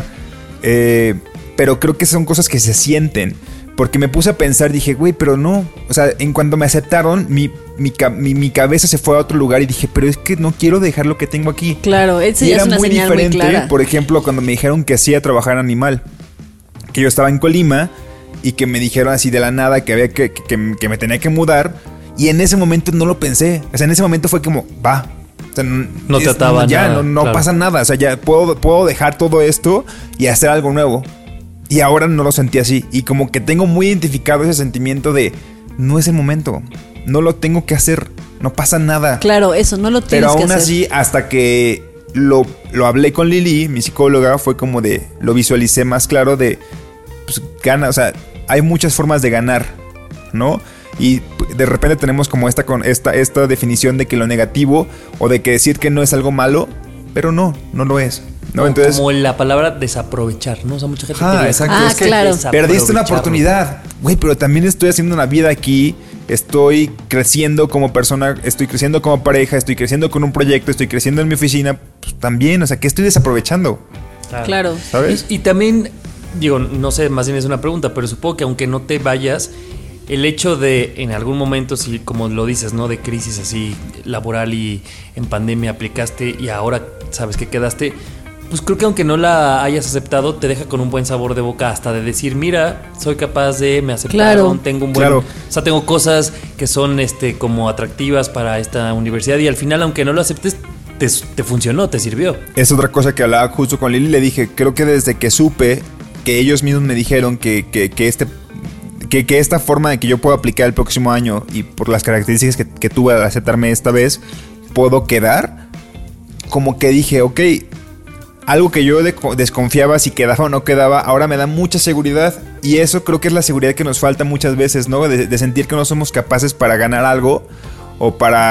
Speaker 2: pero creo que son cosas que se sienten. Porque me puse a pensar, dije, güey, pero no. O sea, en cuanto me aceptaron, mi cabeza se fue a otro lugar y dije, pero es que no quiero dejar lo que tengo aquí.
Speaker 4: Claro, eso
Speaker 2: Y
Speaker 4: ya
Speaker 2: era
Speaker 4: es una
Speaker 2: muy
Speaker 4: señal
Speaker 2: diferente,
Speaker 4: muy clara.
Speaker 2: por ejemplo, cuando me dijeron que hacía trabajar animal. Que yo estaba en Colima y que me dijeron así de la nada que había que me tenía que mudar. Y en ese momento no lo pensé. O sea, en ese momento fue como, va. O sea,
Speaker 3: No te ataba
Speaker 2: ya,
Speaker 3: nada,
Speaker 2: no
Speaker 3: claro.
Speaker 2: pasa nada. O sea, ya puedo dejar todo esto y hacer algo nuevo. Y ahora no lo sentí así. Y como que tengo muy identificado ese sentimiento de no es el momento. No lo tengo que hacer. No pasa nada.
Speaker 4: Claro, eso, no lo tienes
Speaker 2: Pero
Speaker 4: que
Speaker 2: aún
Speaker 4: hacer.
Speaker 2: así, hasta que lo hablé con Lili, mi psicóloga, fue como de, lo visualicé más claro de, pues gana, o sea, hay muchas formas de ganar, ¿no? Y de repente tenemos como esta definición de que lo negativo o de que decir que no es algo malo, pero no lo es, ¿no? Entonces,
Speaker 3: como la palabra desaprovechar, ¿no? O sea, mucha gente
Speaker 2: ajá,
Speaker 3: que
Speaker 2: exacto,
Speaker 4: Ah,
Speaker 2: es que
Speaker 4: claro.
Speaker 2: perdiste una
Speaker 3: desaprovecharlo.
Speaker 2: oportunidad, güey, pero también estoy haciendo una vida aquí, estoy creciendo como persona, estoy creciendo como pareja, estoy creciendo con un proyecto, estoy creciendo en mi oficina, pues también, o sea, ¿qué estoy desaprovechando?
Speaker 4: Claro.
Speaker 2: ¿Sabes?
Speaker 3: Y también, digo, no sé, más bien es una pregunta, pero supongo que aunque no te vayas, el hecho de en algún momento, si como lo dices, ¿no? De crisis así laboral y en pandemia aplicaste y ahora sabes que quedaste, pues creo que aunque no la hayas aceptado, te deja con un buen sabor de boca hasta de decir, mira, soy capaz de, me aceptaron,
Speaker 4: Claro.
Speaker 3: tengo un buen...
Speaker 2: Claro.
Speaker 3: O sea, tengo cosas que son como atractivas para esta universidad y al final, aunque no lo aceptes, te funcionó, te sirvió.
Speaker 2: Es otra cosa que hablaba justo con Lili, le dije, creo que desde que supe que ellos mismos me dijeron que esta forma de que yo puedo aplicar el próximo año y por las características que tuve al aceptarme esta vez, puedo quedar, como que dije, ok, algo que yo desconfiaba si quedaba o no quedaba, ahora me da mucha seguridad. Y eso creo que es la seguridad que nos falta muchas veces, ¿no? De sentir que no somos capaces para ganar algo o para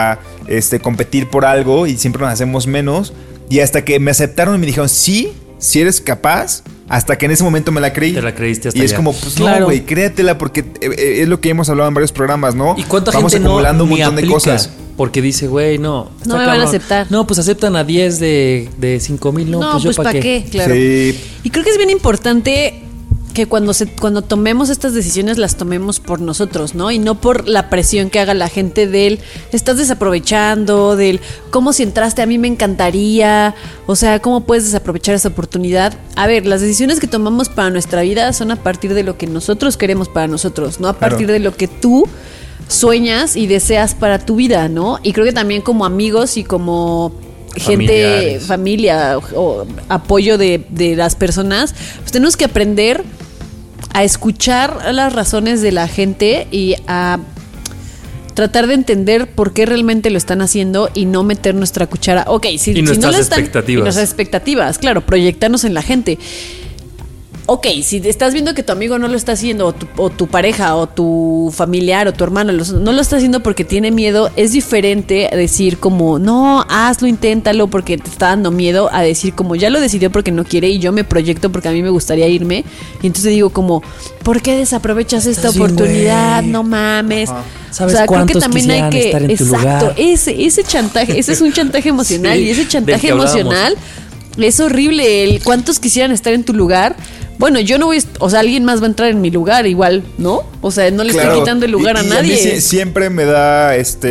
Speaker 2: competir por algo y siempre nos hacemos menos. Y hasta que me aceptaron y me dijeron, sí, si eres capaz, hasta que en ese momento me la creí.
Speaker 3: Te la creíste hasta
Speaker 2: Y es
Speaker 3: ya.
Speaker 2: como, pues
Speaker 4: Claro.
Speaker 2: no, güey, créatela porque es lo que hemos hablado en varios programas, ¿no?
Speaker 3: ¿Y cuánta
Speaker 2: Vamos
Speaker 3: gente
Speaker 2: acumulando
Speaker 3: no
Speaker 2: un
Speaker 3: ni
Speaker 2: montón de
Speaker 3: aplica?
Speaker 2: cosas.
Speaker 3: Porque dice, güey, no. está
Speaker 4: No me van a aceptar.
Speaker 3: No, pues aceptan a 10 de 5,000. No, pues yo
Speaker 4: pues
Speaker 3: para
Speaker 4: ¿para qué? Claro.
Speaker 2: Sí.
Speaker 4: Y creo que es bien importante que cuando tomemos estas decisiones las tomemos por nosotros, ¿no? Y no por la presión que haga la gente del estás desaprovechando, del cómo si entraste a mí me encantaría, o sea, cómo puedes desaprovechar esa oportunidad. A ver, las decisiones que tomamos para nuestra vida son a partir de lo que nosotros queremos para nosotros, no a partir de lo que tú sueñas y deseas para tu vida, ¿no? Y creo que también como amigos y como gente,
Speaker 3: Familiares.
Speaker 4: familia o apoyo de las personas, pues tenemos que aprender a escuchar las razones de la gente y a tratar de entender por qué realmente lo están haciendo y no meter nuestra cuchara. Ok, si
Speaker 3: Y
Speaker 4: no
Speaker 3: nuestras
Speaker 4: lo están,
Speaker 3: expectativas.
Speaker 4: y nuestras expectativas, claro, proyectarnos en la gente. Ok, si estás viendo que tu amigo no lo está haciendo, o tu pareja, o tu familiar, o tu hermano, no lo está haciendo porque tiene miedo, es diferente a decir como, no, hazlo, inténtalo porque te está dando miedo, a decir como, ya lo decidió porque no quiere y yo me proyecto porque a mí me gustaría irme. Y entonces digo como, ¿por qué desaprovechas esta
Speaker 3: Estás bien,
Speaker 4: oportunidad?
Speaker 3: güey.
Speaker 4: No mames.
Speaker 3: ¿Sabes cuántos quisieran estar en tu
Speaker 4: exacto,
Speaker 3: lugar?
Speaker 4: ese chantaje, ese es un chantaje emocional
Speaker 3: Sí,
Speaker 4: y ese
Speaker 3: del
Speaker 4: chantaje
Speaker 3: que hablábamos.
Speaker 4: emocional es horrible. ¿Cuántos quisieran estar en tu lugar? Bueno, yo no voy, o sea, alguien más va a entrar en mi lugar igual, ¿no? O sea, no le
Speaker 2: Claro.
Speaker 4: estoy quitando el lugar a
Speaker 2: Y
Speaker 4: nadie.
Speaker 2: mí siempre me da esta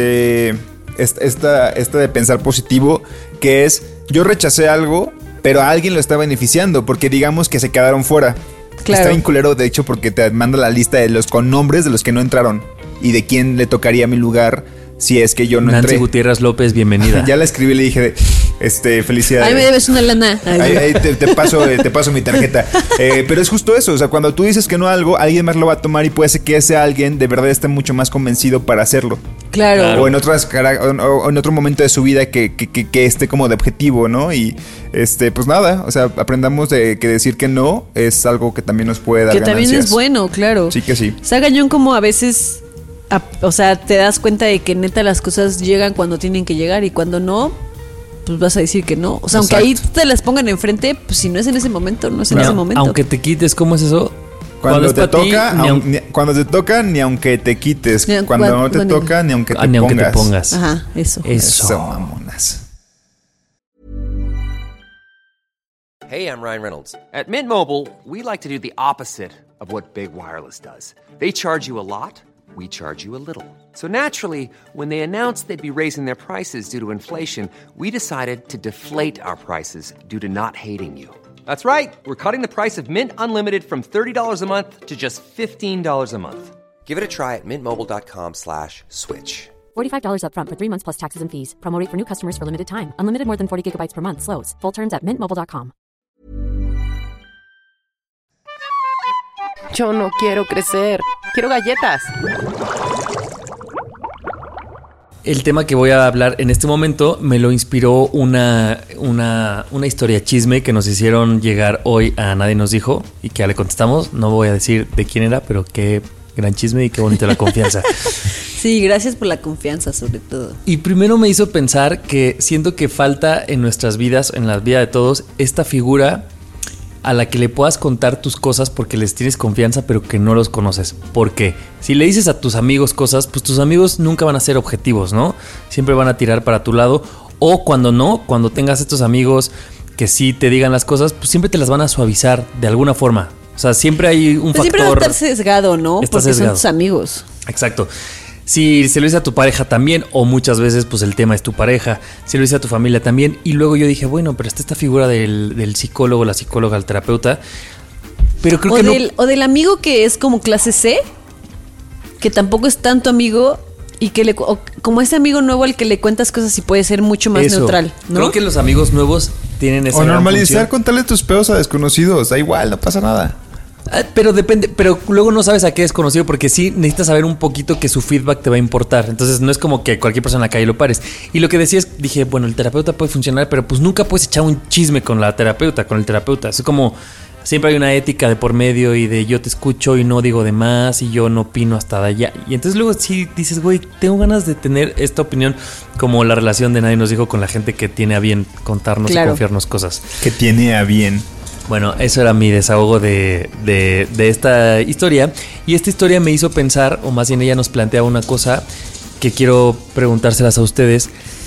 Speaker 2: de pensar positivo, que es, yo rechacé algo, pero a alguien lo está beneficiando, porque digamos que se quedaron fuera.
Speaker 4: Claro.
Speaker 2: Está bien culero, de hecho, porque te manda la lista de los con nombres de los que no entraron y de quién le tocaría mi lugar si es que yo no
Speaker 3: Nancy
Speaker 2: entré.
Speaker 3: Gutiérrez López, bienvenida.
Speaker 2: Ya la escribí y le dije, felicidades.
Speaker 4: Ahí me debes una lana.
Speaker 2: Ahí te paso mi tarjeta. Pero es justo eso. O sea, cuando tú dices que no a algo, alguien más lo va a tomar y puede ser que ese alguien de verdad esté mucho más convencido para hacerlo.
Speaker 4: Claro.
Speaker 2: O en o en otro momento de su vida que esté como de objetivo, ¿no? Y pues nada, o sea, aprendamos de que decir que no es algo que también nos puede dar
Speaker 4: Que también
Speaker 2: ganancias.
Speaker 4: es bueno, claro.
Speaker 2: Sí que sí.
Speaker 4: Está cañón como a veces, o sea, te das cuenta de que neta las cosas llegan cuando tienen que llegar y cuando no, pues vas a decir que no. O sea, aunque ahí te las pongan enfrente, pues si no es en ese momento, no es en ese momento.
Speaker 3: Aunque te quites, ¿cómo es eso?
Speaker 2: Cuando
Speaker 3: es
Speaker 2: te
Speaker 3: pa' ti,
Speaker 2: toca,
Speaker 3: ni
Speaker 2: cuando te toca, ni aunque te quites.
Speaker 4: Ni
Speaker 2: Cuando no te
Speaker 4: cuando-
Speaker 2: toca, ni aunque te
Speaker 3: ni
Speaker 2: pongas.
Speaker 3: aunque te pongas.
Speaker 4: Ajá, eso.
Speaker 2: Eso, mamonas.
Speaker 5: Hey, I'm Ryan Reynolds. At Mint Mobile, we like to do the opposite of what Big Wireless does. They charge you a lot, we charge you a little. So naturally, when they announced they'd be raising their prices due to inflation, we decided to deflate our prices due to not hating you. That's right. We're cutting the price of Mint Unlimited from $30 a month to just $15 a month. Give it a try at mintmobile.com/switch.
Speaker 6: $45 upfront for 3 months plus taxes and fees. Promo rate for new customers for limited time. Unlimited more than 40 gigabytes per month. Slows full terms at mintmobile.com.
Speaker 1: Yo no quiero crecer. Quiero galletas.
Speaker 3: El tema que voy a hablar en este momento me lo inspiró una historia chisme que nos hicieron llegar hoy a Nadie Nos Dijo y que ya le contestamos. No voy a decir de quién era, pero qué gran chisme y qué bonita la confianza.
Speaker 4: Sí, gracias por la confianza, sobre todo.
Speaker 3: Y primero me hizo pensar que siento que falta en nuestras vidas, en la vida de todos, esta figura a la que le puedas contar tus cosas porque les tienes confianza, pero que no los conoces. Porque si le dices a tus amigos cosas, pues tus amigos nunca van a ser objetivos, ¿no? Siempre van a tirar para tu lado. O cuando tengas estos amigos que sí te digan las cosas, pues siempre te las van a suavizar de alguna forma. O sea, siempre hay un
Speaker 4: Pues
Speaker 3: factor.
Speaker 4: siempre va a estar sesgado, ¿no?
Speaker 3: Está
Speaker 4: Porque
Speaker 3: sesgado.
Speaker 4: son tus amigos.
Speaker 3: Exacto. Si se lo dice a tu pareja también, o muchas veces pues el tema es tu pareja, si lo dice a tu familia también, y luego yo dije, bueno, pero está esta figura del psicólogo, la psicóloga, el terapeuta, pero creo que
Speaker 4: O del amigo que es como clase C, que tampoco es tanto amigo y que como ese amigo nuevo al que le cuentas cosas y puede ser mucho más
Speaker 3: eso.
Speaker 4: neutral, ¿no?
Speaker 3: Creo que los amigos nuevos tienen esa
Speaker 2: O
Speaker 3: gran
Speaker 2: normalizar
Speaker 3: función.
Speaker 2: contarle tus pedos a desconocidos. Da igual, no pasa nada.
Speaker 3: Pero depende, pero luego no sabes a qué es conocido porque sí necesitas saber un poquito que su feedback te va a importar. Entonces no es como que cualquier persona en la calle lo pares. Y lo que decías, dije, bueno, el terapeuta puede funcionar, pero pues nunca puedes echar un chisme con la terapeuta, con el terapeuta. Es como, siempre hay una ética de por medio y de yo te escucho y no digo de más y yo no opino hasta de allá. Y entonces luego sí dices, güey, tengo ganas de tener esta opinión, como la relación de Nadie Nos Dijo con la gente que tiene a bien contarnos y confiarnos cosas.
Speaker 2: Que tiene a bien.
Speaker 3: Bueno, eso era mi desahogo de esta historia. Y esta historia me hizo pensar, o más bien ella nos plantea una cosa que quiero preguntárselas a ustedes.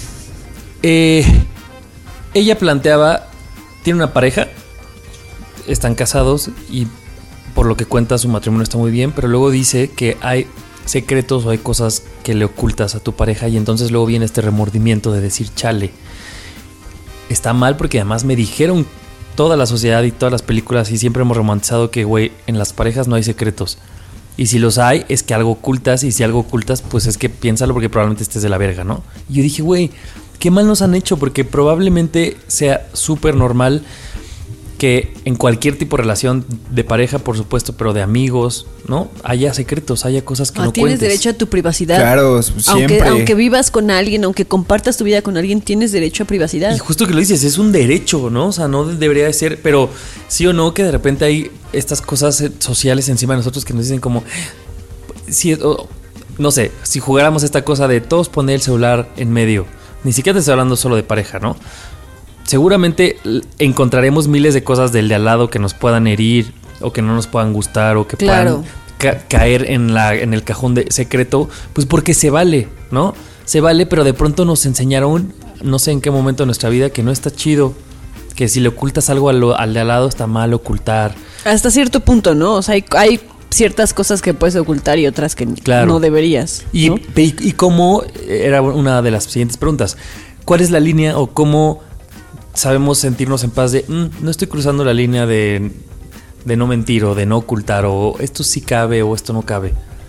Speaker 3: Ella planteaba, tiene una pareja, están casados y por lo que cuenta su matrimonio está muy bien, pero luego dice que hay secretos o hay cosas que le ocultas a tu pareja y entonces luego viene este remordimiento de decir, chale, está mal porque además me dijeron toda la sociedad y todas las películas y siempre hemos romantizado que, güey, en las parejas no hay secretos. Y si los hay, es que algo ocultas y si algo ocultas, pues es que piénsalo porque probablemente estés de la verga, ¿no? Y yo dije, güey, qué mal nos han hecho porque probablemente sea súper normal que en cualquier tipo de relación de pareja, por supuesto, pero de amigos, ¿no? Haya secretos, haya cosas que no
Speaker 4: tienes
Speaker 3: cuentes.
Speaker 4: derecho a tu privacidad.
Speaker 2: Claro, siempre.
Speaker 4: Aunque vivas con alguien, aunque compartas tu vida con alguien, tienes derecho a privacidad.
Speaker 3: Y justo que lo dices, es un derecho, ¿no? O sea, no debería de ser, pero sí o no que de repente hay estas cosas sociales encima de nosotros que nos dicen como, si, no sé, si jugáramos esta cosa de todos poner el celular en medio, ni siquiera te estoy hablando solo de pareja, ¿no? Seguramente encontraremos miles de cosas del de al lado que nos puedan herir o que no nos puedan gustar o que puedan caer en el cajón de secreto, pues porque se vale, ¿no? Se vale, pero de pronto nos enseñaron, no sé en qué momento de nuestra vida, que no está chido, que si le ocultas algo al de al lado está mal ocultar.
Speaker 4: Hasta cierto punto, ¿no? O sea, hay ciertas cosas que puedes ocultar y otras que no deberías, ¿no?
Speaker 3: Y cómo, era una de las siguientes preguntas, ¿cuál es la línea o cómo sabemos sentirnos en paz de no estoy cruzando la línea de no mentir o de no ocultar o esto sí cabe o esto no cabe?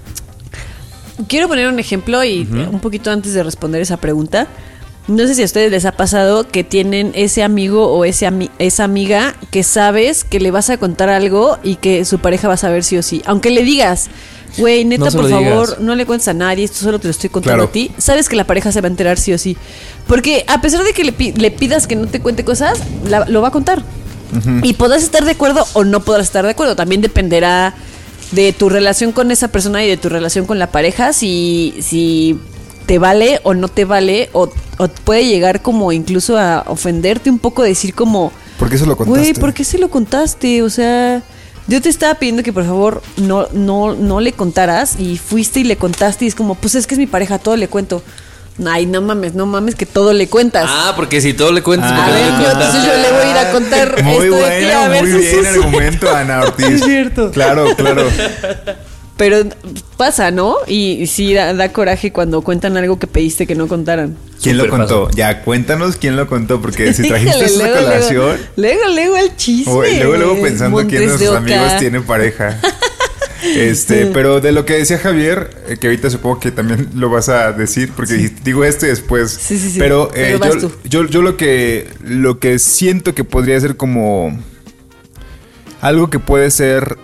Speaker 4: Quiero poner un ejemplo y un poquito antes de responder esa pregunta. No sé si a ustedes les ha pasado que tienen ese amigo o esa amiga que sabes que le vas a contar algo y que su pareja va a saber sí o sí. Aunque le digas, güey, neta, por favor, no le cuentes a nadie, esto solo te lo estoy contando a ti. Sabes que la pareja se va a enterar sí o sí. Porque a pesar de que le pidas que no te cuente cosas, lo va a contar. Y podrás estar de acuerdo o no podrás estar de acuerdo. También dependerá de tu relación con esa persona y de tu relación con la pareja, si te vale o no te vale, o puede llegar como incluso a ofenderte un poco, decir como,
Speaker 2: ¿por qué se lo contaste?
Speaker 4: Güey, ¿por qué se lo contaste? O sea, yo te estaba pidiendo que por favor no le contaras y fuiste y le contaste y es como, pues es que es mi pareja, todo le cuento. Ay, no mames que todo le cuentas.
Speaker 3: Ah, porque si todo le cuentas,
Speaker 4: a ver, entonces yo le voy a ir a contar
Speaker 2: muy
Speaker 4: esto
Speaker 2: bueno,
Speaker 4: de ti, a ver
Speaker 2: muy bien argumento, Ana Ortiz.
Speaker 3: Es cierto.
Speaker 2: Claro.
Speaker 4: Pero pasa, ¿no? Y sí da coraje cuando cuentan algo que pediste que no contaran.
Speaker 2: ¿Quién lo contó? Ya, cuéntanos quién lo contó, porque si trajiste esa colación.
Speaker 4: Luego el chisme.
Speaker 2: Luego pensando quién de nuestros amigos tiene pareja. Pero de lo que decía Javier, que ahorita supongo que también lo vas a decir, porque digo esto y después.
Speaker 4: Sí.
Speaker 2: Pero yo lo que siento que podría ser como algo que puede ser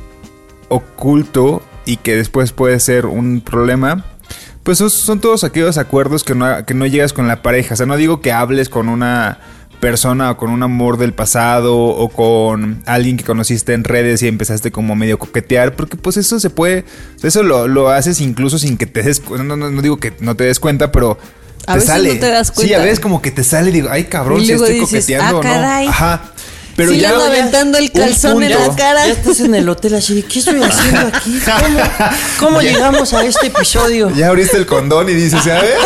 Speaker 2: oculto y que después puede ser un problema, pues son todos aquellos acuerdos que no llegas con la pareja. O sea, no digo que hables con una persona o con un amor del pasado o con alguien que conociste en redes y empezaste como medio coquetear, porque pues eso se puede, eso lo haces incluso sin que te des cuenta. No digo que no te des cuenta, pero
Speaker 4: a veces no te das cuenta.
Speaker 2: Sí, a veces como que te sale y digo, ay cabrón, si estoy coqueteando o no.
Speaker 4: Ajá.
Speaker 2: Pero
Speaker 4: sí,
Speaker 2: ya
Speaker 4: le ando aventando el calzón en la cara.
Speaker 7: Ya estás en el hotel así de, ¿qué estoy haciendo aquí? ¿Cómo llegamos a este episodio?
Speaker 2: Ya abriste el condón y dices, a ver.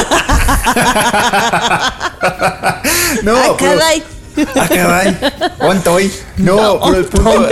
Speaker 2: No,
Speaker 4: caray.
Speaker 2: Caray. ¿Cuánto hoy? No, pero el punto.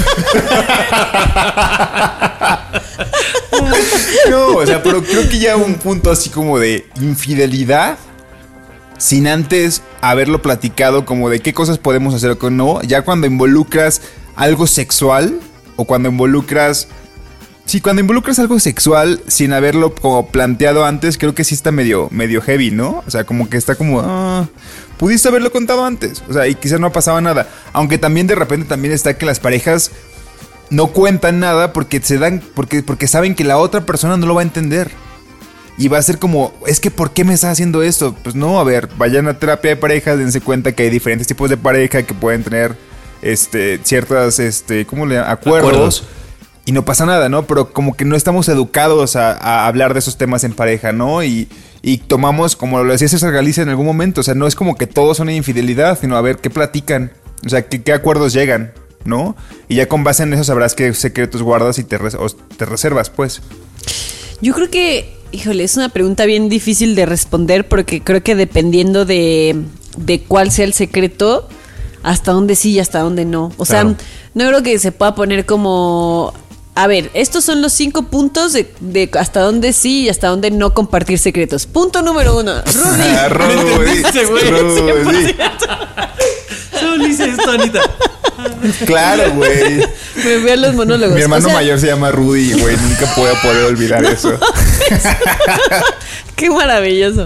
Speaker 2: No, o sea, pero creo que ya un punto así como de infidelidad, sin antes haberlo platicado, como de qué cosas podemos hacer o no. Ya cuando involucras algo sexual o cuando involucras algo sexual sin haberlo como planteado antes, creo que sí está medio heavy, ¿no? O sea, como que está como, pudiste haberlo contado antes. O sea, y quizás no pasaba nada. Aunque también de repente también está que las parejas no cuentan nada porque saben que la otra persona no lo va a entender. Y va a ser como, es que ¿por qué me estás haciendo esto? Pues no, a ver, vayan a terapia de parejas, dense cuenta que hay diferentes tipos de pareja que pueden tener ciertas, ¿cómo le llaman? Acuerdos. Y no pasa nada, ¿no? Pero como que no estamos educados a hablar de esos temas en pareja, ¿no? Y tomamos, como lo decía César Galicia en algún momento, o sea, no es como que todos son infidelidad, sino a ver qué platican, o sea, qué acuerdos llegan, ¿no? Y ya con base en eso sabrás qué secretos guardas y te reservas, pues.
Speaker 4: Yo creo que, híjole, es una pregunta bien difícil de responder porque creo que dependiendo de cuál sea el secreto, hasta dónde sí y hasta dónde no. O sea, no creo que se pueda poner como... A ver, estos son los 5 puntos de hasta dónde sí y hasta dónde no compartir secretos. Punto número 1. Rudy.
Speaker 2: Rudy.
Speaker 3: Solo hice esto, Anita.
Speaker 2: Claro, güey.
Speaker 4: Me veo los monólogos.
Speaker 2: Mi hermano mayor se llama Rudy, güey. Nunca voy a poder olvidar eso.
Speaker 4: Qué maravilloso.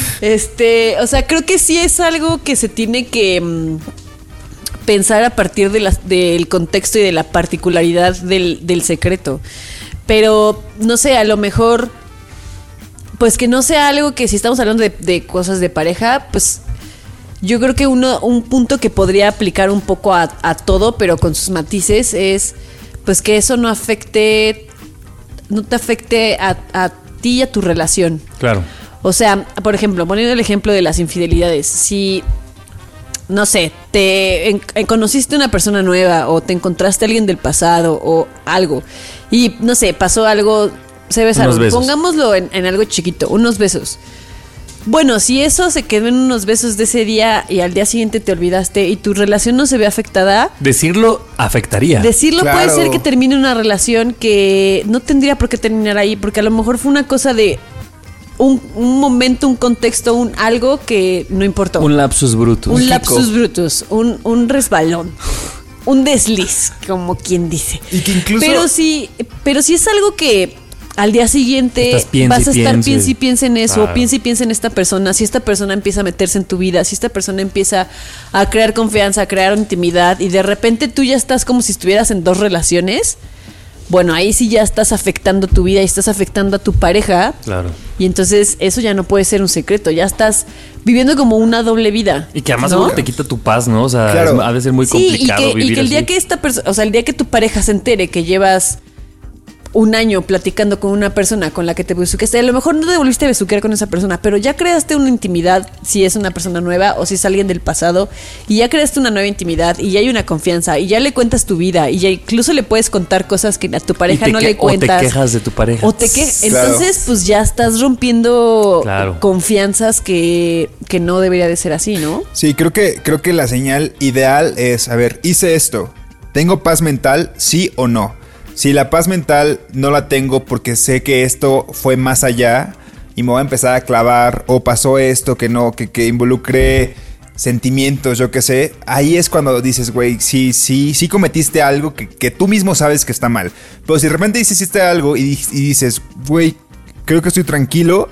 Speaker 4: O sea, creo que sí es algo que se tiene que... pensar a partir del contexto y de la particularidad del secreto. Pero, no sé, a lo mejor, pues que no sea algo que si estamos hablando de cosas de pareja, pues yo creo que un punto que podría aplicar un poco a todo, pero con sus matices, es pues que eso no te afecte a ti y a tu relación.
Speaker 3: Claro.
Speaker 4: O sea, por ejemplo, poniendo el ejemplo de las infidelidades, si... no sé, conociste una persona nueva o te encontraste a alguien del pasado o algo y, no sé, pasó algo, se besaron. Pongámoslo en algo chiquito, unos besos. Bueno, si eso se quedó en unos besos de ese día y al día siguiente te olvidaste y tu relación no se ve afectada...
Speaker 3: Decirlo afectaría.
Speaker 4: Decirlo puede ser que termine una relación que no tendría por qué terminar ahí, porque a lo mejor fue una cosa de... Un momento, un contexto, algo que no importó.
Speaker 3: Un lapsus brutus.
Speaker 4: Un lapsus brutus, un resbalón, un desliz, como quien dice.
Speaker 2: Y que incluso...
Speaker 4: Pero si es algo que al día siguiente vas a estar piensa y piensa en eso, piensa y piensa en esta persona, si esta persona empieza a meterse en tu vida, si esta persona empieza a crear confianza, a crear intimidad y de repente tú ya estás como si estuvieras en 2 relaciones... Bueno, ahí sí ya estás afectando tu vida y estás afectando a tu pareja.
Speaker 3: Claro.
Speaker 4: Y entonces eso ya no puede ser un secreto. Ya estás viviendo como una doble vida.
Speaker 3: Y que además seguro te quita tu paz, ¿no? O sea, ha de ser muy complicado vivir
Speaker 4: y que el día que el día que tu pareja se entere que llevas un año platicando con una persona con la que te besuqueaste, a lo mejor no te volviste a besuquear con esa persona, pero ya creaste una intimidad, si es una persona nueva o si es alguien del pasado, y ya creaste una nueva intimidad y ya hay una confianza y ya le cuentas tu vida y ya incluso le puedes contar cosas que a tu pareja no le cuentas.
Speaker 3: O te quejas de tu pareja.
Speaker 4: Entonces, pues ya estás rompiendo confianzas que no debería de ser así, ¿no?
Speaker 2: Sí, creo que la señal ideal es, a ver, hice esto, ¿tengo paz mental, sí o no? Si la paz mental no la tengo porque sé que esto fue más allá y me voy a empezar a clavar o pasó esto que involucre sentimientos, yo qué sé, ahí es cuando dices, güey, sí cometiste algo que tú mismo sabes que está mal. Pero si de repente hiciste algo y dices, güey, creo que estoy tranquilo,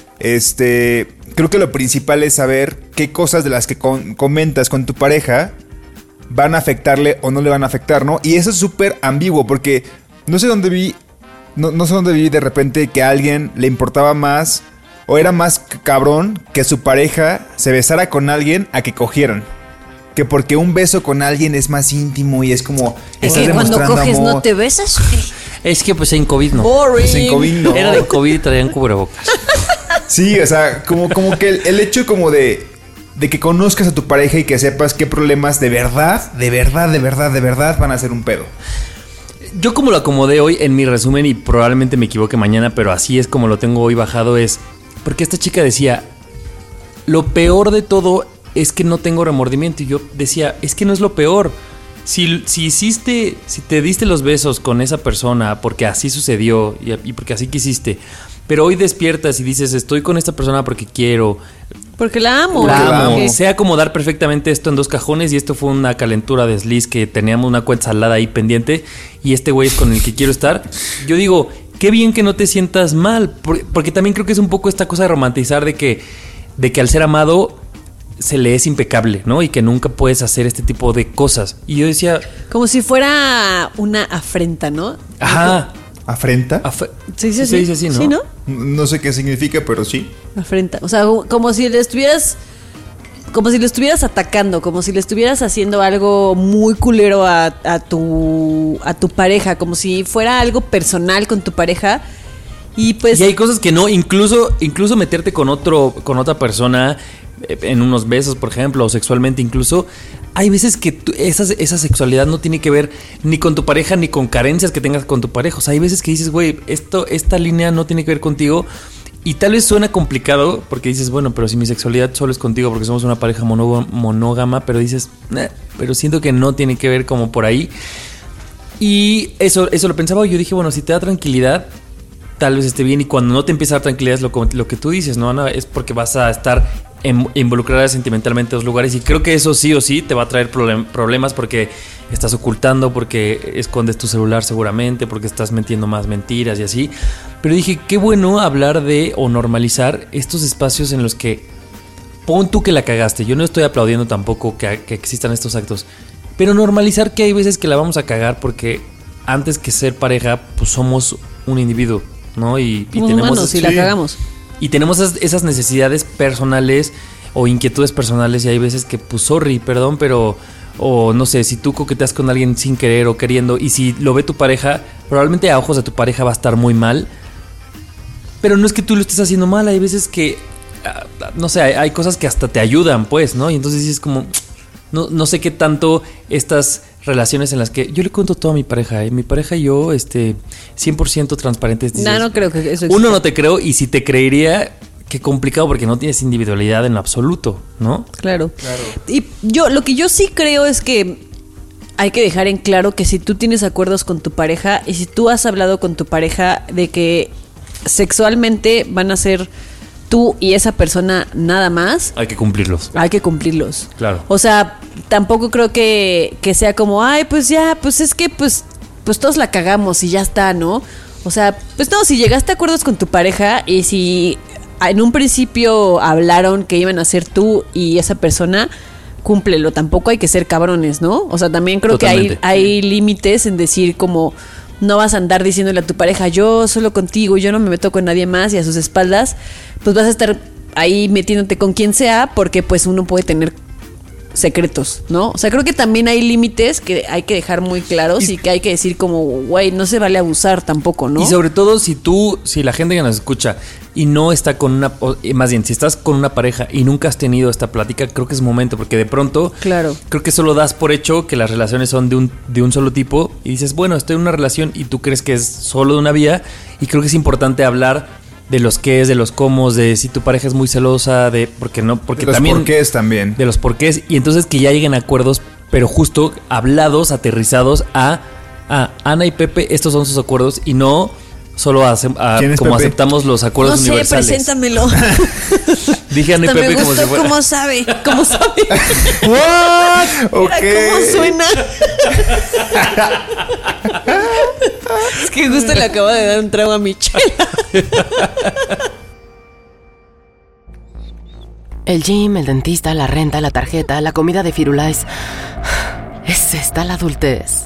Speaker 2: creo que lo principal es saber qué cosas de las que comentas con tu pareja van a afectarle o no le van a afectar, ¿no? Y eso es súper ambiguo porque no sé dónde vi de repente que a alguien le importaba más o era más cabrón que su pareja se besara con alguien a que cogieran. Que porque un beso con alguien es más íntimo y es como...
Speaker 4: Es que cuando coges amor. ¿No te besas?
Speaker 3: Es que pues en COVID no.
Speaker 4: Boring.
Speaker 2: Pues en COVID no.
Speaker 3: Era de COVID y traían cubrebocas.
Speaker 2: Sí, o sea, como que el hecho como de que conozcas a tu pareja y que sepas qué problemas de verdad van a ser un pedo.
Speaker 3: Yo como lo acomodé hoy en mi resumen y probablemente me equivoque mañana, pero así es como lo tengo hoy bajado, es porque esta chica decía, lo peor de todo es que no tengo remordimiento. Y yo decía, es que no es lo peor. Si te diste los besos con esa persona porque así sucedió y porque así quisiste, pero hoy despiertas y dices, estoy con esta persona porque quiero...
Speaker 4: Porque la amo.
Speaker 3: La amo. Sé acomodar perfectamente esto en 2 cajones y esto fue una calentura de desliz que teníamos una cuenta salada ahí pendiente y este güey es con el que quiero estar. Yo digo, qué bien que no te sientas mal, porque también creo que es un poco esta cosa de romantizar de que al ser amado se le es impecable, ¿no? Y que nunca puedes hacer este tipo de cosas. Y yo decía...
Speaker 4: Como si fuera una afrenta, ¿no?
Speaker 2: Ajá. ¿Afrenta?
Speaker 4: Se dice
Speaker 3: así, ¿no?
Speaker 4: Sí, ¿no?
Speaker 2: No sé qué significa, pero sí.
Speaker 4: Afrenta. O sea, como si le estuvieras como si lo estuvieras atacando, como si le estuvieras haciendo algo muy culero a tu pareja, como si fuera algo personal con tu pareja. Y pues
Speaker 3: y hay cosas que no, incluso meterte con otra persona en unos besos, por ejemplo, o sexualmente incluso, hay veces que esa sexualidad no tiene que ver ni con tu pareja ni con carencias que tengas con tu pareja. O sea, hay veces que dices, güey, esta línea no tiene que ver contigo. Y tal vez suena complicado porque dices, bueno, pero si mi sexualidad solo es contigo porque somos una pareja monógama, pero dices, pero siento que no tiene que ver como por ahí. Y eso lo pensaba. Yo dije, bueno, si te da tranquilidad, tal vez esté bien. Y cuando no te empieza a dar tranquilidad es lo que tú dices, ¿no, Ana? Es porque vas a estar involucrada sentimentalmente en los lugares. Y creo que eso sí o sí te va a traer problemas porque estás ocultando, porque escondes tu celular seguramente, porque estás metiendo más mentiras y así. Pero dije, qué bueno hablar de o normalizar estos espacios en los que pon tú que la cagaste. Yo no estoy aplaudiendo tampoco que existan estos actos, pero normalizar que hay veces que la vamos a cagar porque antes que ser pareja, pues somos un individuo, ¿no? Y tenemos
Speaker 4: humanos, y la cagamos.
Speaker 3: Y tenemos esas necesidades personales o inquietudes personales y hay veces que, pues, sorry, perdón, pero... O no sé, si tú coqueteas con alguien sin querer o queriendo y si lo ve tu pareja, probablemente a ojos de tu pareja va a estar muy mal. Pero no es que tú lo estés haciendo mal, hay veces que, no sé, hay cosas que hasta te ayudan, pues, ¿no? Y entonces es como, no sé qué tanto estas relaciones en las que yo le cuento todo a mi pareja, mi pareja y yo, 100% transparentes. Dices,
Speaker 4: no creo que eso exista.
Speaker 3: Uno, no te creo, y si te creería, qué complicado porque no tienes individualidad en lo absoluto, ¿no?
Speaker 4: Claro. Y lo que yo sí creo es que hay que dejar en claro que si tú tienes acuerdos con tu pareja y si tú has hablado con tu pareja de que sexualmente van a ser tú y esa persona nada más,
Speaker 3: hay que cumplirlos. Claro.
Speaker 4: O sea, tampoco creo que sea como, ay, pues ya, pues es que pues todos la cagamos y ya está, ¿no? O sea, pues no, si llegaste a acuerdos con tu pareja y si en un principio hablaron que iban a ser tú y esa persona, cúmplelo. Tampoco hay que ser cabrones, ¿no? O sea, también creo Totalmente. Que hay límites en decir como no vas a andar diciéndole a tu pareja, yo solo contigo, yo no me meto con nadie más, y a sus espaldas pues vas a estar ahí metiéndote con quien sea, porque pues uno puede tener secretos, ¿no? O sea, creo que también hay límites que hay que dejar muy claros y que hay que decir como, güey, no se vale abusar tampoco, ¿no?
Speaker 3: Y sobre todo si la gente que nos escucha y no está con más bien, si estás con una pareja y nunca has tenido esta plática, creo que es momento, porque de pronto,
Speaker 4: claro,
Speaker 3: creo que solo das por hecho que las relaciones son de un solo tipo y dices, bueno, estoy en una relación y tú crees que es solo de una vía, y creo que es importante hablar de los qués, de los cómo, de si tu pareja es muy celosa, porque
Speaker 2: de
Speaker 3: también...
Speaker 2: los porqués también.
Speaker 3: De los porqués, y entonces que ya lleguen a acuerdos, pero justo hablados, aterrizados a Ana y Pepe, estos son sus acuerdos, y no solo como Pepe? Aceptamos los acuerdos universales.
Speaker 4: No sé, preséntamelo.
Speaker 3: Dije Ana y Pepe como si fuera...
Speaker 4: ¿Cómo sabe? ¿Cómo sabe?
Speaker 2: ¿What? Okay.
Speaker 4: ¿Cómo suena? Es que justo le acabo de dar un trago a mi chela.
Speaker 1: El gym, el dentista, la renta, la tarjeta, la comida de Firulais. Es esta la adultez.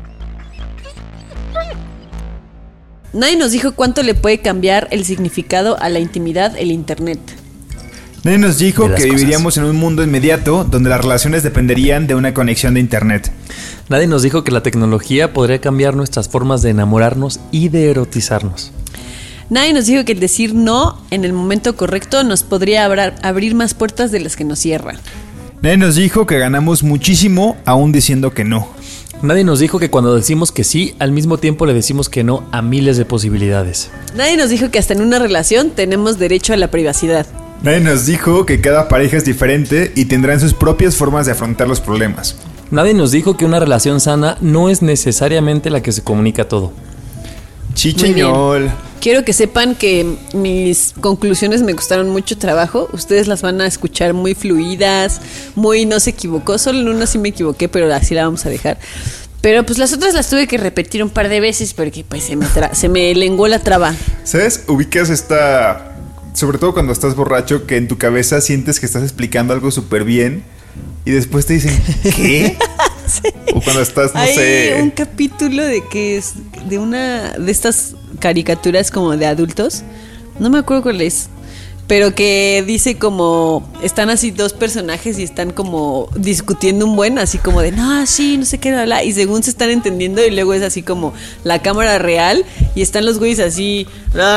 Speaker 4: Nadie nos dijo cuánto le puede cambiar el significado a la intimidad el internet.
Speaker 2: Nadie nos dijo que viviríamos en un mundo inmediato donde las relaciones dependerían de una conexión de internet.
Speaker 3: Nadie nos dijo que la tecnología podría cambiar nuestras formas de enamorarnos y de erotizarnos.
Speaker 4: Nadie nos dijo que el decir no en el momento correcto nos podría abrir más puertas de las que nos cierra.
Speaker 2: Nadie nos dijo que ganamos muchísimo aún diciendo que no.
Speaker 3: Nadie nos dijo que cuando decimos que sí, al mismo tiempo le decimos que no a miles de posibilidades.
Speaker 4: Nadie nos dijo que hasta en una relación tenemos derecho a la privacidad.
Speaker 2: Nadie nos dijo que cada pareja es diferente y tendrán sus propias formas de afrontar los problemas.
Speaker 3: Nadie nos dijo que una relación sana no es necesariamente la que se comunica todo.
Speaker 2: Chicheñol.
Speaker 4: Quiero que sepan que mis conclusiones me costaron mucho trabajo. Ustedes las van a escuchar muy fluidas, muy no se equivocó. Solo en una sí me equivoqué, pero así la vamos a dejar. Pero pues las otras las tuve que repetir un par de veces porque pues se me lenguó la traba.
Speaker 2: ¿Sabes? Ubicas esta... Sobre todo cuando estás borracho, que en tu cabeza sientes que estás explicando algo súper bien y después te dicen, ¿qué?
Speaker 4: Sí.
Speaker 2: O cuando estás, no
Speaker 4: Hay
Speaker 2: sé...
Speaker 4: un capítulo de que es de una de estas caricaturas como de adultos. No me acuerdo cuál es. pero que dice como, están así dos personajes y están como discutiendo un buen, así como de, no, sí, no sé qué, bla, bla, y según se están entendiendo y luego es así como la cámara real y están los güeyes así,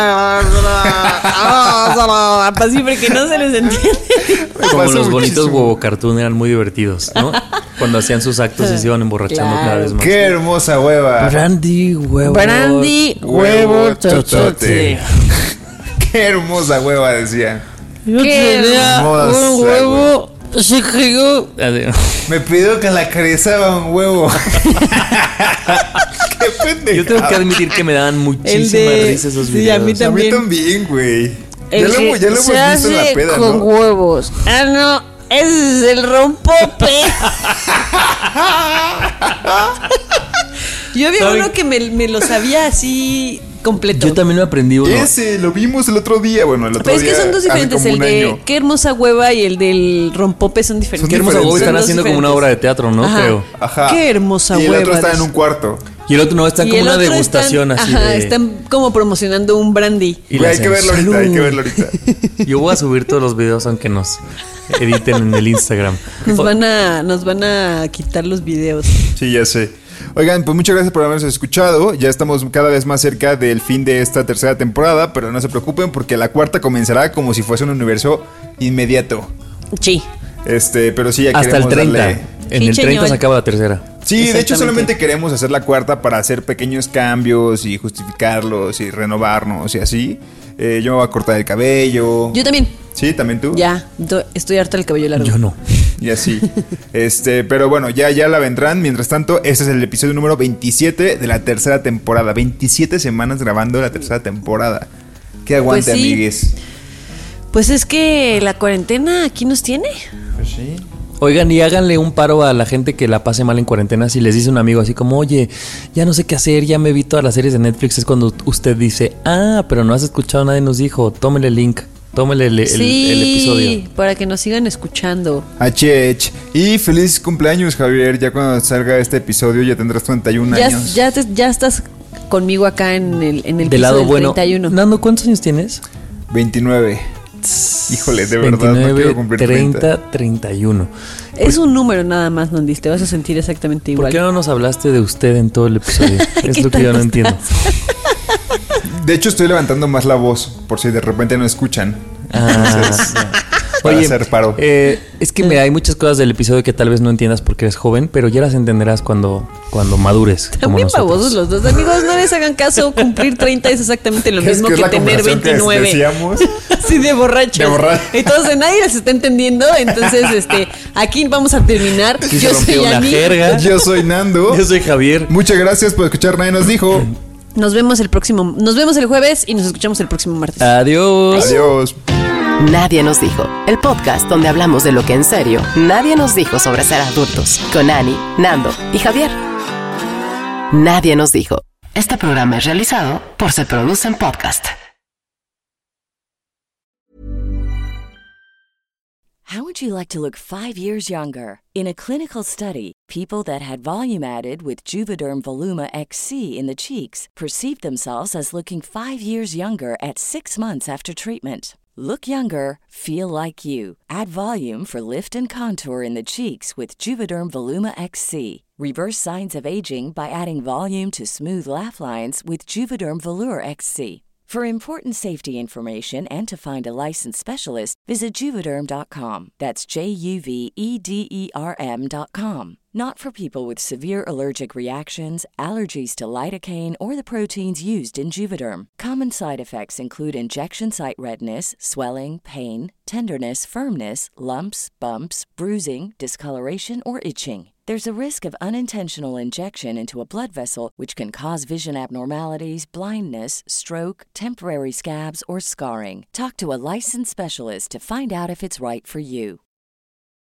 Speaker 4: así porque no se les entiende.
Speaker 3: Como los bonitos huevo cartoon eran muy divertidos, ¿no? Cuando hacían sus actos y se iban emborrachando cada vez más.
Speaker 2: ¡Qué hermosa hueva!
Speaker 7: Brandy, huevo.
Speaker 4: Brandy,
Speaker 2: huevo, chochote. ¡Qué hermosa hueva! Decían.
Speaker 7: Yo
Speaker 4: Qué
Speaker 7: tenía
Speaker 2: hermosa,
Speaker 7: un huevo. Se cayó.
Speaker 2: Me pidió que la acariciaba un huevo. ¡Qué pendejo!
Speaker 3: Yo tengo que admitir que me daban muchísima risa esos videos.
Speaker 4: Sí, a mí también.
Speaker 2: A mí también, güey.
Speaker 4: El
Speaker 2: Ya lo hemos
Speaker 4: se
Speaker 2: visto en la
Speaker 4: hace
Speaker 2: peda,
Speaker 4: con
Speaker 2: ¿no?
Speaker 4: huevos. Ah, no, ese es el rompope. Yo había
Speaker 3: ¿Saben?
Speaker 4: uno que me lo sabía así completo.
Speaker 3: Yo también me aprendí uno.
Speaker 2: Ese, lo vimos el otro día. Bueno, el otro
Speaker 4: Pero es
Speaker 2: día.
Speaker 4: que son dos
Speaker 2: hace
Speaker 4: diferentes.
Speaker 2: como
Speaker 4: El
Speaker 2: un
Speaker 4: de
Speaker 2: año.
Speaker 4: qué hermosa hueva y el del rompope son diferentes.
Speaker 3: Qué hermosa huevo,
Speaker 2: Son
Speaker 3: están
Speaker 4: dos
Speaker 3: haciendo como una
Speaker 4: diferentes.
Speaker 3: obra de teatro, ¿no?
Speaker 4: Ajá.
Speaker 3: Creo.
Speaker 2: Ajá.
Speaker 4: Qué hermosa
Speaker 2: Y el
Speaker 4: hueva.
Speaker 2: otro está en
Speaker 4: dice.
Speaker 2: un cuarto.
Speaker 3: Y el otro no, está
Speaker 4: Y
Speaker 3: como
Speaker 4: el
Speaker 3: una
Speaker 4: otro
Speaker 3: degustación
Speaker 4: están,
Speaker 3: así
Speaker 4: ajá,
Speaker 3: de...
Speaker 4: están como promocionando un brandy.
Speaker 3: Y
Speaker 2: Güey,
Speaker 3: le
Speaker 2: hay que
Speaker 3: hacen,
Speaker 2: verlo ahorita, hay que
Speaker 3: "Salud".
Speaker 2: verlo ahorita.
Speaker 3: Yo voy a subir todos los videos aunque nos editen en el Instagram.
Speaker 4: Nos van a quitar los videos.
Speaker 2: Sí, ya sé. Oigan, pues muchas gracias por habernos escuchado. Ya estamos cada vez más cerca del fin de esta tercera temporada, pero no se preocupen porque la cuarta comenzará como si fuese un universo inmediato.
Speaker 4: Sí.
Speaker 2: Pero sí, ya
Speaker 3: Hasta el
Speaker 2: queremos
Speaker 3: 30.
Speaker 2: darle...
Speaker 3: En
Speaker 4: Sí,
Speaker 3: el 30
Speaker 4: señor.
Speaker 3: se acaba la tercera.
Speaker 2: Sí, de hecho
Speaker 4: Exactamente.
Speaker 2: solamente queremos hacer la cuarta para hacer pequeños cambios y justificarlos y renovarnos y así. Yo me voy a cortar el cabello.
Speaker 4: Yo también.
Speaker 2: Sí, también tú.
Speaker 4: Ya, estoy harta del cabello largo.
Speaker 3: Yo no.
Speaker 2: Y así. Pero bueno, ya la vendrán. Mientras tanto, este es el episodio número 27 de la tercera temporada. 27 semanas grabando la tercera temporada. Que aguante,
Speaker 4: Pues sí.
Speaker 2: amigues.
Speaker 4: Pues es que la cuarentena aquí nos tiene.
Speaker 2: Pues sí.
Speaker 3: Oigan, y háganle un paro a la gente que la pase mal en cuarentena. Si les dice un amigo así como, oye, ya no sé qué hacer, ya me vi todas las series de Netflix. Es cuando usted dice, pero no has escuchado, nadie nos dijo. Tómele el link, tómele el episodio.
Speaker 4: Para que nos sigan escuchando.
Speaker 2: HH. Y feliz cumpleaños, Javier. Ya cuando salga este episodio ya tendrás 31 años.
Speaker 4: Ya estás conmigo acá en el
Speaker 3: Del
Speaker 4: piso
Speaker 3: lado
Speaker 4: del
Speaker 3: bueno.
Speaker 4: 31.
Speaker 3: Nando, ¿cuántos años tienes?
Speaker 2: 29. Híjole, de verdad, no quiero cumplir 30.
Speaker 3: 31.
Speaker 4: Es un número nada más, Nondis. Te vas a sentir exactamente
Speaker 3: ¿Por
Speaker 4: igual.
Speaker 3: qué no nos hablaste de usted en todo el episodio? Es lo que yo no entiendo.
Speaker 2: De hecho, estoy levantando más la voz por si de repente no escuchan. Entonces, para hacer paro.
Speaker 3: Es que mira, hay muchas cosas del episodio que tal vez no entiendas porque eres joven, pero ya las entenderás cuando madures. Como
Speaker 4: También
Speaker 3: nosotros.
Speaker 4: babosos los dos. Amigos, no les hagan caso. Cumplir 30 es exactamente lo mismo
Speaker 2: es
Speaker 4: que
Speaker 2: la
Speaker 4: tener
Speaker 2: conversación que
Speaker 4: 29.
Speaker 2: decíamos.
Speaker 4: Sí, de borrachos.
Speaker 2: De borracho.
Speaker 4: Entonces nadie les está entendiendo. Entonces, aquí vamos a terminar.
Speaker 3: Aquí
Speaker 4: Yo
Speaker 3: se rompió
Speaker 4: soy
Speaker 3: una
Speaker 4: Ani.
Speaker 3: jerga.
Speaker 2: Yo soy Nando.
Speaker 3: Yo soy Javier.
Speaker 2: Muchas gracias por escuchar. Nadie nos dijo.
Speaker 4: Nos vemos el jueves y nos escuchamos el próximo martes.
Speaker 3: Adiós.
Speaker 2: Adiós.
Speaker 1: Nadie nos dijo. El podcast donde hablamos de lo que en serio nadie nos dijo sobre ser adultos. Con Ani, Nando y Javier. Nadie nos dijo. Este programa es realizado por Se Producen Podcast.
Speaker 8: How would you like to look 5 years younger? In a clinical study, people that had volume added with Juvederm Voluma XC in the cheeks perceived themselves as looking 5 years younger at 6 months after treatment. Look younger, feel like you. Add volume for lift and contour in the cheeks with Juvederm Voluma XC. Reverse signs of aging by adding volume to smooth laugh lines with Juvederm Volure XC. For important safety information and to find a licensed specialist, visit Juvederm.com. That's JUVEDERM.com. Not for people with severe allergic reactions, allergies to lidocaine, or the proteins used in Juvederm. Common side effects include injection site redness, swelling, pain, tenderness, firmness, lumps, bumps, bruising, discoloration, or itching. There's a risk of unintentional injection into a blood vessel, which can cause vision abnormalities, blindness, stroke, temporary scabs, or scarring. Talk to a licensed specialist to find out if it's right for you.